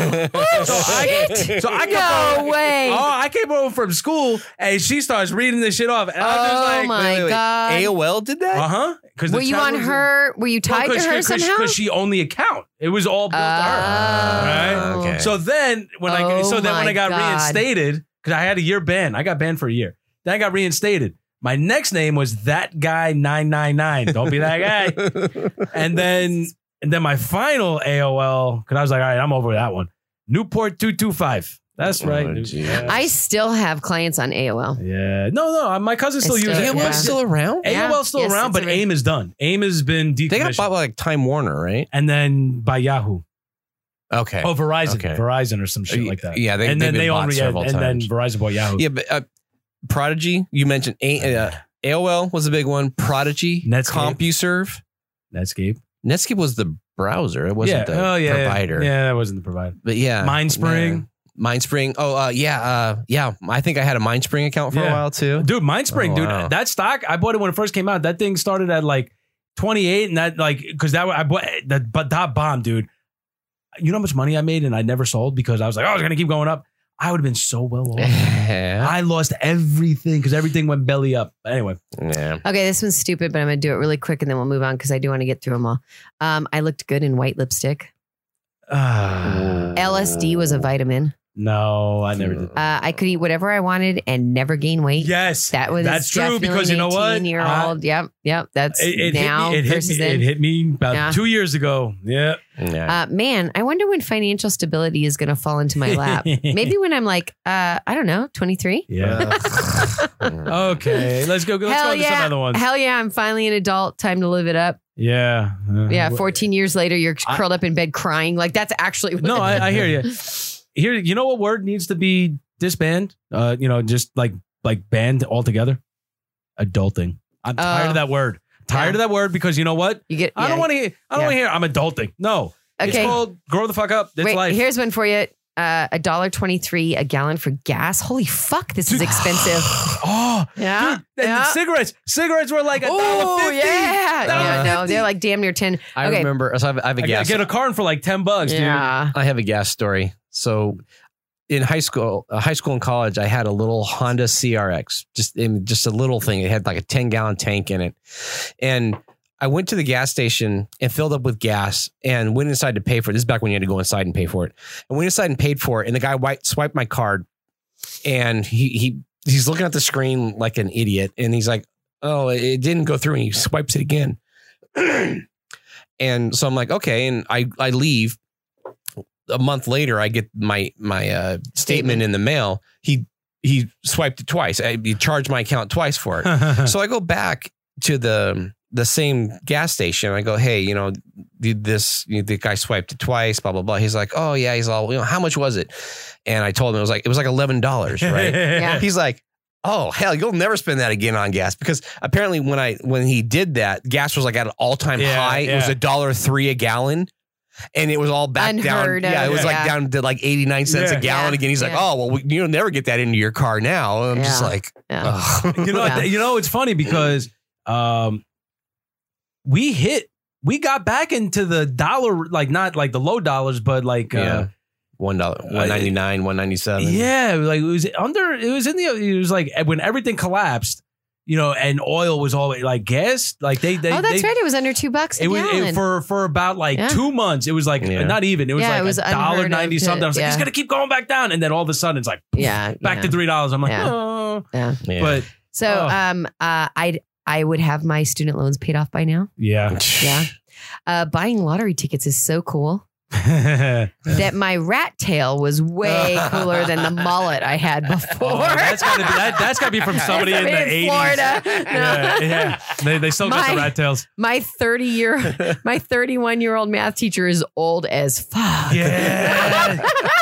Oh, So I, shit. so I came No over, way. Oh, I came over from school and she starts reading this shit off, and I'm just Oh like, my wait, wait. God. A O L did that? uh huh. Because Were you on her? Were you tied to her somehow? Because she owned the account. It was all built to her. Oh. Right? Okay. So then when I Oh so then when my I got God. reinstated, because I had a year ban, I got banned for a year. Then I got reinstated. My next name was that guy nine nine nine. Don't be that guy. And then and then my final A O L, because I was like, all right, I'm over that one. Newport two two five. That's right. Oh, New- geez. yeah. I still have clients on A O L. Yeah. No, no. My cousin still I still- uses A O it. L Yeah. still around? A O L Yeah. still Yes, around, it's but around. AIM is done. AIM has been decommissioned. They got bought by like Time Warner, right? and then by Yahoo. Okay. Oh, Verizon. Okay. Verizon or some shit Uh, like that. yeah, they- and they've then been they bought own several and then times. Verizon bought Yahoo. Yeah, but uh, Prodigy, you mentioned A- uh, A O L was a big one. Prodigy, Netscape. CompuServe. Netscape. Netscape was the browser. It wasn't yeah. the oh, yeah, provider. Yeah, that wasn't the provider. But yeah. Mindspring. Yeah. Mindspring. Oh, uh, yeah. Uh, yeah. I think I had a Mindspring account for Yeah. a while too. Dude, Mindspring, Oh, dude. wow. That stock, I bought it when it first came out. That thing started at like twenty-eight, and that like because that I bought that but that bomb, dude. You know how much money I made and I never sold because I was like, oh, it's gonna keep going up. I would have been so well off. Yeah. I lost everything because everything went belly up. But anyway, yeah. Okay, this one's stupid, but I'm going to do it really quick and then we'll move on because I do want to get through them all. Um, I looked good in white lipstick. uh, L S D was a vitamin. no, I never did. Uh, I could eat whatever I wanted and never gain weight. Yes, That was that's true definitely because you know what? eighteen year I- old. Yep, yep. That's It, it now hit me. It hit versus me. then. It hit me about Yeah. two years ago. Yeah. Yeah. Uh, man, I wonder when financial stability is going to fall into my lap. Maybe when I'm like, uh, I don't know, twenty-three. Yeah. Okay, let's go. Let's Hell go to some yeah. other ones. Hell yeah, I'm finally an adult. Time to live it up. Yeah. Uh, Yeah, wh- fourteen years later, you're I- curled up in bed crying. Like that's actually what No, I, I hear you. Here, you know what word needs to be disbanded? Uh, you know, just like like banned altogether. Adulting. I'm tired Oh. of that word. Tired Yeah. of that word because you know what? You get. I yeah. don't want to. hear I don't Yeah. want to hear. I'm adulting. No. It's Okay. called grow the fuck up. It's Wait, life. here's one for you. Uh, a dollar twenty-three a gallon for gas. Holy fuck, this is Dude. expensive. Oh, Yeah, dude. And yeah. cigarettes. Cigarettes were like a dollar Oh fifty. yeah, yeah. No, fifty. they're like damn near ten. I Okay. remember. So I have, I have a I get, gas. get a carton for like ten bucks, dude. Yeah. I have a gas story. So in high school, uh, high school and college, I had a little Honda C R X, just in, just a little thing. It had like a ten gallon tank in it, and I went to the gas station and filled up with gas and went inside to pay for it. This is back when you had to go inside and pay for it. I went inside and paid for it, and the guy wiped, swiped my card, and he he he's looking at the screen like an idiot, and he's like, "Oh, it didn't go through," and he swipes it again. And so I'm like, okay. And I, I leave. A month later, I get my my uh, statement, statement in the mail. He he swiped it twice. I, he charged my account twice for it. So I go back to the the same gas station. I go, hey, you know, did this you know, the guy swiped it twice, blah blah blah. He's like, oh yeah. He's all, you know, how much was it? And I told him it was like it was like eleven dollars, right? Yeah. He's like, oh hell, you'll never spend that again on gas, because apparently when I when he did that, gas was like at an all time Yeah, high. yeah. It was a dollar three a gallon. And it was all back Unheard down. of, Yeah, it was yeah. like down to like eighty-nine cents Yeah. a gallon Yeah. again. He's like, Yeah. oh, well, we, you'll never get that into your car now. And I'm just Yeah. like, Yeah. ugh. You know, Yeah. you know, it's funny because um, we hit, we got back into the dollar, like not like the low dollars, but like, Yeah. uh, one dollar, one ninety nine, one ninety seven. yeah, like it was under, it was in the, it was like when everything collapsed, you know, and oil was all like gas, like they, they, oh, that's they, right. It was under two bucks a It was gallon. it, for for about like Yeah. two months. It was like Yeah. not even. It was Yeah, like it was a dollar unheard of ninety to- something. I was like, yeah. it's gonna keep going back down, and then all of a sudden it's like yeah, back yeah. to three dollars. I'm like, Yeah. oh. Yeah. Yeah. But So, Oh. um, uh, I I would have my student loans paid off by now. yeah. Yeah. Uh, buying lottery tickets is so cool that my rat tail was way cooler than the mullet I had before. Oh, that's gotta be that, that's gotta be from somebody in the Somebody in eighties. Florida. Yeah, yeah. They, they still got My- the rat tails. My thirty year, my thirty-one year old math teacher is old as fuck. Yeah.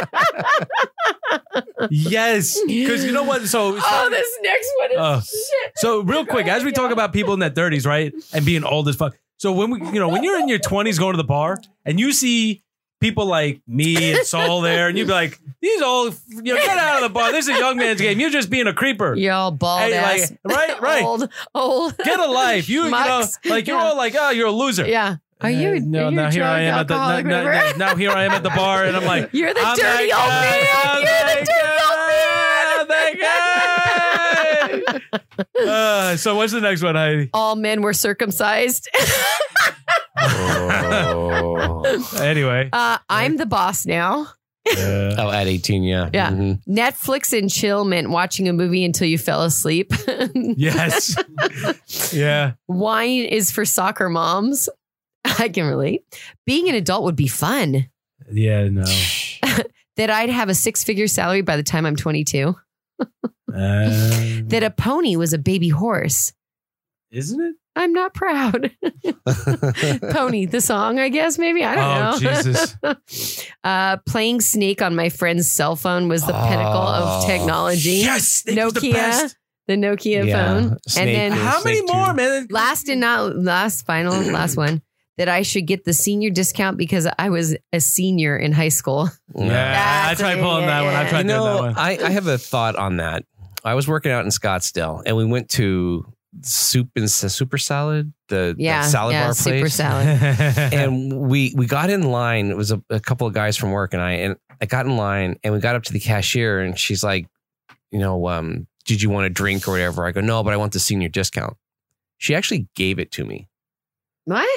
Yes. Because you know what? So Oh, this next one is Oh. shit. So real quick, as we talk about people in their thirties, right, and being old as fuck. So when we, you know, when you're in your twenties going to the bar and you see people like me and Saul there, and you'd be like, "These old, you know, get out of the bar. This is a young man's game. You're just being a creeper. You're all bald Hey, ass. like, right, right. Old, old. Get a life. You, you know, Schmucks. like you're Yeah. all like, oh, you're a loser. Yeah. Are you? Uh, no, are you now a here I drug am at the now, alcoholic, now, whatever? now, now here I am at the bar, and I'm like, You're the I'm dirty that old guy. man. I'm You're the that dirty old man. guy. I'm that guy. Uh, so what's the next one, Heidi? All men were circumcised. Oh. Anyway, Uh, I'm the boss now. uh, Oh, at eighteen, yeah. Yeah. Mhm. Netflix and chill meant watching a movie until you fell asleep. yes, yeah. Wine is for soccer moms. I can relate. Being an adult would be fun. Yeah, no. That I'd have a six figure salary by the time I'm twenty-two. Uh, That a pony was a baby horse. isn't it? I'm not proud. Pony, the song, I guess, maybe. I don't Oh, know. Jesus. uh, playing Snake on my friend's cell phone was the pinnacle of Oh, technology. Yes, it was the Nokia, best. the Nokia Yeah, phone. Snake and then is- How many Snake more, too. man? last and not last, final, last one, that I should get the senior discount because I was a senior in high school. Yeah, I That's tried what- pulling that one. I yeah. tried You doing that know, one. I, I have a thought on that. I was working out in Scottsdale, and we went to Soup and Super Salad, the, the Yeah, salad yeah, bar super place. salad. And we we got in line. It was a, a couple of guys from work and I, and I got in line, and we got up to the cashier, and she's like, you know, um, did you want a drink or whatever? I go, no, but I want the senior discount. She actually gave it to me. What?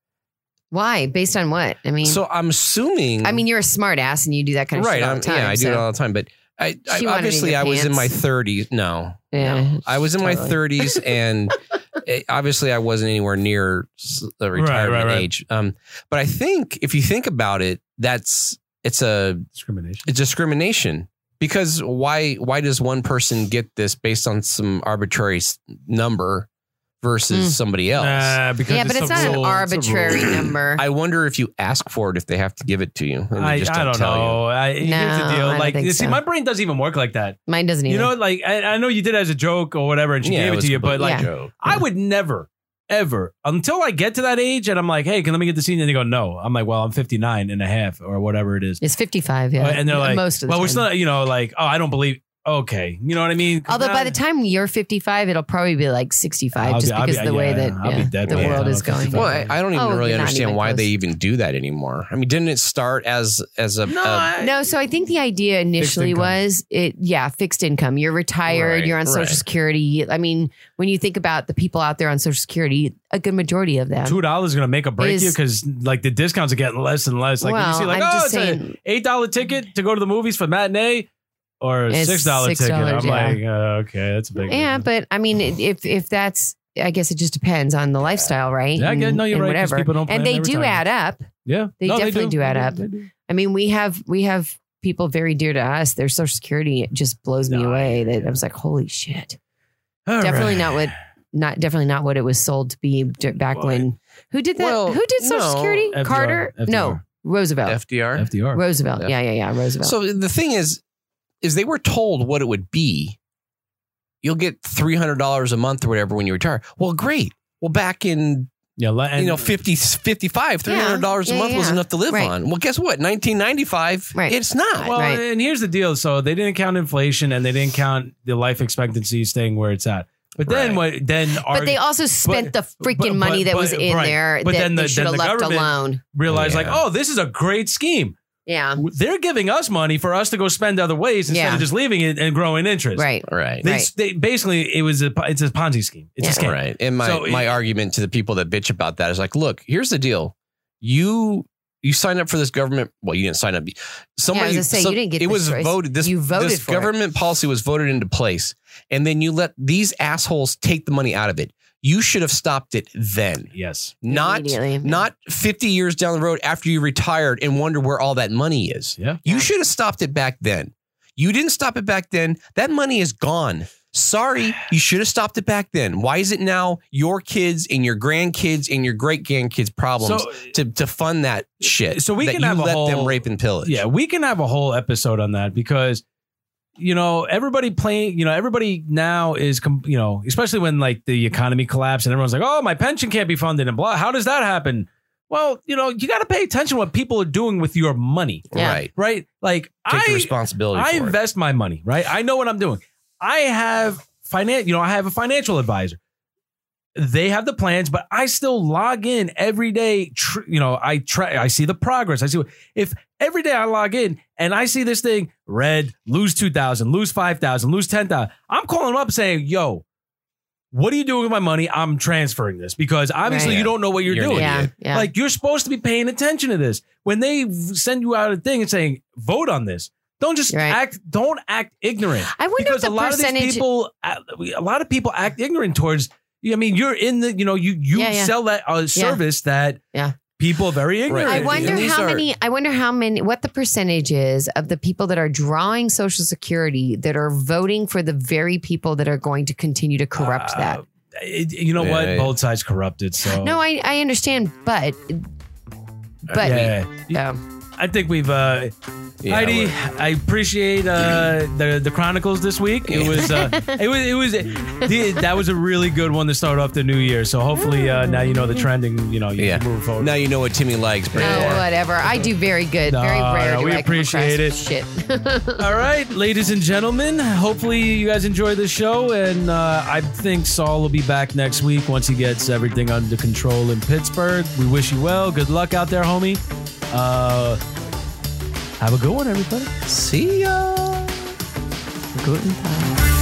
Why? Based on what? I mean, So I'm assuming. I mean, you're a smart ass and you do that kind of right? shit all I'm, the time. yeah, I do so- it all the time. But I, I She wanted obviously your I was in my pants. thirties. No, Yeah. no. I was in my Totally. thirties, and it, obviously I wasn't anywhere near s- the Right, retirement right, right. age. Um, but I think if you think about it, that's it's a Discrimination. it's discrimination. Because why why does one person get this based on some arbitrary s- number versus Mm. somebody else? Nah, because Yeah, but it's a not an rule. It's a arbitrary rule. number. I wonder if you ask for it, if they have to give it to you. And they I, just I don't tell know. I, here's the No, deal. I don't Like, think you see, so. my brain doesn't even work like that. Mine doesn't either. You know, like I, I know you did it as a joke or whatever, and she Yeah, gave it, was to you, a but like Yeah. joke. I would never, ever, until I get to that age, and I'm like, hey, can let me get the senior? And they go, no. I'm like, well, I'm fifty-nine and a half or whatever it is. it's fifty-five. Yeah. And they're like, most of the well, time. we're still, you know, like, oh, I don't believe. Okay, you know what I mean? Although Now- by the time you're fifty-five, it'll probably be like sixty-five, I'll just be- I'll because be- of the way yeah, that I'll be yeah, dead the by world then. is going. Well, I, I don't even Oh, really not understand even why close. they even do that anymore. I mean, didn't it start as as a, No, a- I- No, so I think the idea initially income. was it, yeah, fixed income. You're retired, Right, you're on Social right. Security. I mean, when you think about the people out there on Social Security, a good majority of them. Two dollars is gonna make or break Is- you because like the discounts are getting less and less. Like Well, you see, like I'm oh, just it's saying- an eight dollar ticket to go to the movies for matinee, or a It's six dollar six ticket. dollars, I'm yeah. like, uh, okay, that's a big. Yeah, difference. but I mean, if if that's I guess it just depends on the lifestyle, right? Yeah, I get- no, you're and right, 'cause Whatever. people don't and plan they their do retirement. add up. Yeah, They No, definitely do add They up. They do. I mean, we have we have people very dear to us. Their Social Security it just blows me No, away. That yeah. I was like, holy shit. All Definitely right. not what. Not definitely not what it was sold to be d- back Boy. when. Who did that? Well, Who did Social no. Security? F D R, Carter? F D R. No, Roosevelt. F D R. F D R. Roosevelt. Yeah. Yeah, yeah, yeah. Roosevelt. So the thing is, is they were told what it would be. You'll get three hundred dollars a month or whatever when you retire. Well, great. Well, back in Yeah, le- and, you know fifty, fifty-five, three hundred dollars Yeah, a yeah, month was yeah. enough to live Right. on. Well, guess what? nineteen ninety-five, Right. it's not. Well, Right. and here's the deal. So they didn't count inflation and they didn't count the life expectancy staying where it's at. But then Right. what? Then but they also spent but- the freaking but- money that but- was in right. there But that then the- they should then have the left government- alone. realized like, Yeah. oh, this is a great scheme. Yeah. They're giving us money for us to go spend other ways instead Yeah. of just leaving it and growing interest. Right. right. They, Right. they basically it was a it's a Ponzi scheme. It's Yeah. a scam. Right. And my, So my it- argument to the people that bitch about that is like, look, here's the deal. You you signed up for this government. Well, you didn't sign up. Somebody, gonna say, you didn't get it this was choice. voted. This, You voted this for it. government policy was voted into place. And then you let these assholes take the money out of it. You should have stopped it then. Yes. Not, Immediately. not fifty years down the road after you retired and wonder where all that money is. Yeah. You Yeah. should have stopped it back then. You didn't stop it back then. That money is gone. Sorry, you should have stopped it back then. Why is it now your kids and your grandkids and your great grandkids' problems So- to, to fund that shit? So we that can you have a let them whole- rape and pillage. Yeah, we can have a whole episode on that because, you know, everybody playing, you know, everybody now is, com- you know, especially when like the economy collapsed and everyone's like, oh, my pension can't be funded and blah. How does that happen? Well, you know, you got to pay attention to what people are doing with your money, Yeah. Right. right? Like Take the I, responsibility I for it. invest my money, right? I know what I'm doing. I have finan- you know, I have a financial advisor. They have the plans, but I still log in every day. Tr- you know, I try, I see the progress. I see what, if every day I log in and I see this thing red, lose two thousand, lose five thousand, lose ten thousand. I'm calling them up saying, yo, what are you doing with my money? I'm transferring this because obviously Right. you don't know what you're, You're an doing. Yeah. idiot. Yeah. Like you're supposed to be paying attention to this. When they send you out a thing and saying, vote on this, don't just Right. act, don't act ignorant. I wonder because if a the lot of these percentage. people, a lot of people act ignorant towards, I mean, you're in the, you know, you, you Yeah, yeah. sell that uh, service that Yeah. people are very ignorant. I And wonder these how are- many. I wonder how many. What the percentage is of the people that are drawing Social Security that are voting for the very people that are going to continue to corrupt Uh, that. it- you know Yeah, what? yeah. Both sides corrupted. So No, I I understand, but but yeah, yeah. um, I think we've, uh, Yeah, Heidi, we're- I appreciate uh, the the Chronicles this week. It was uh, it was it was the, that was a really good one to start off the new year. So hopefully uh, now you know the trending. You know, you Yeah. can move forward. Now you know what Timmy likes. Bring no, it on. whatever. I do very good. very No, rare. no, do we I come appreciate across it. Shit. All right, ladies and gentlemen. Hopefully you guys enjoy the show, and uh, I think Saul will be back next week once he gets everything under control in Pittsburgh. We wish you well. Good luck out there, homie. Uh, have a good one, everybody. See ya. Guten Tag.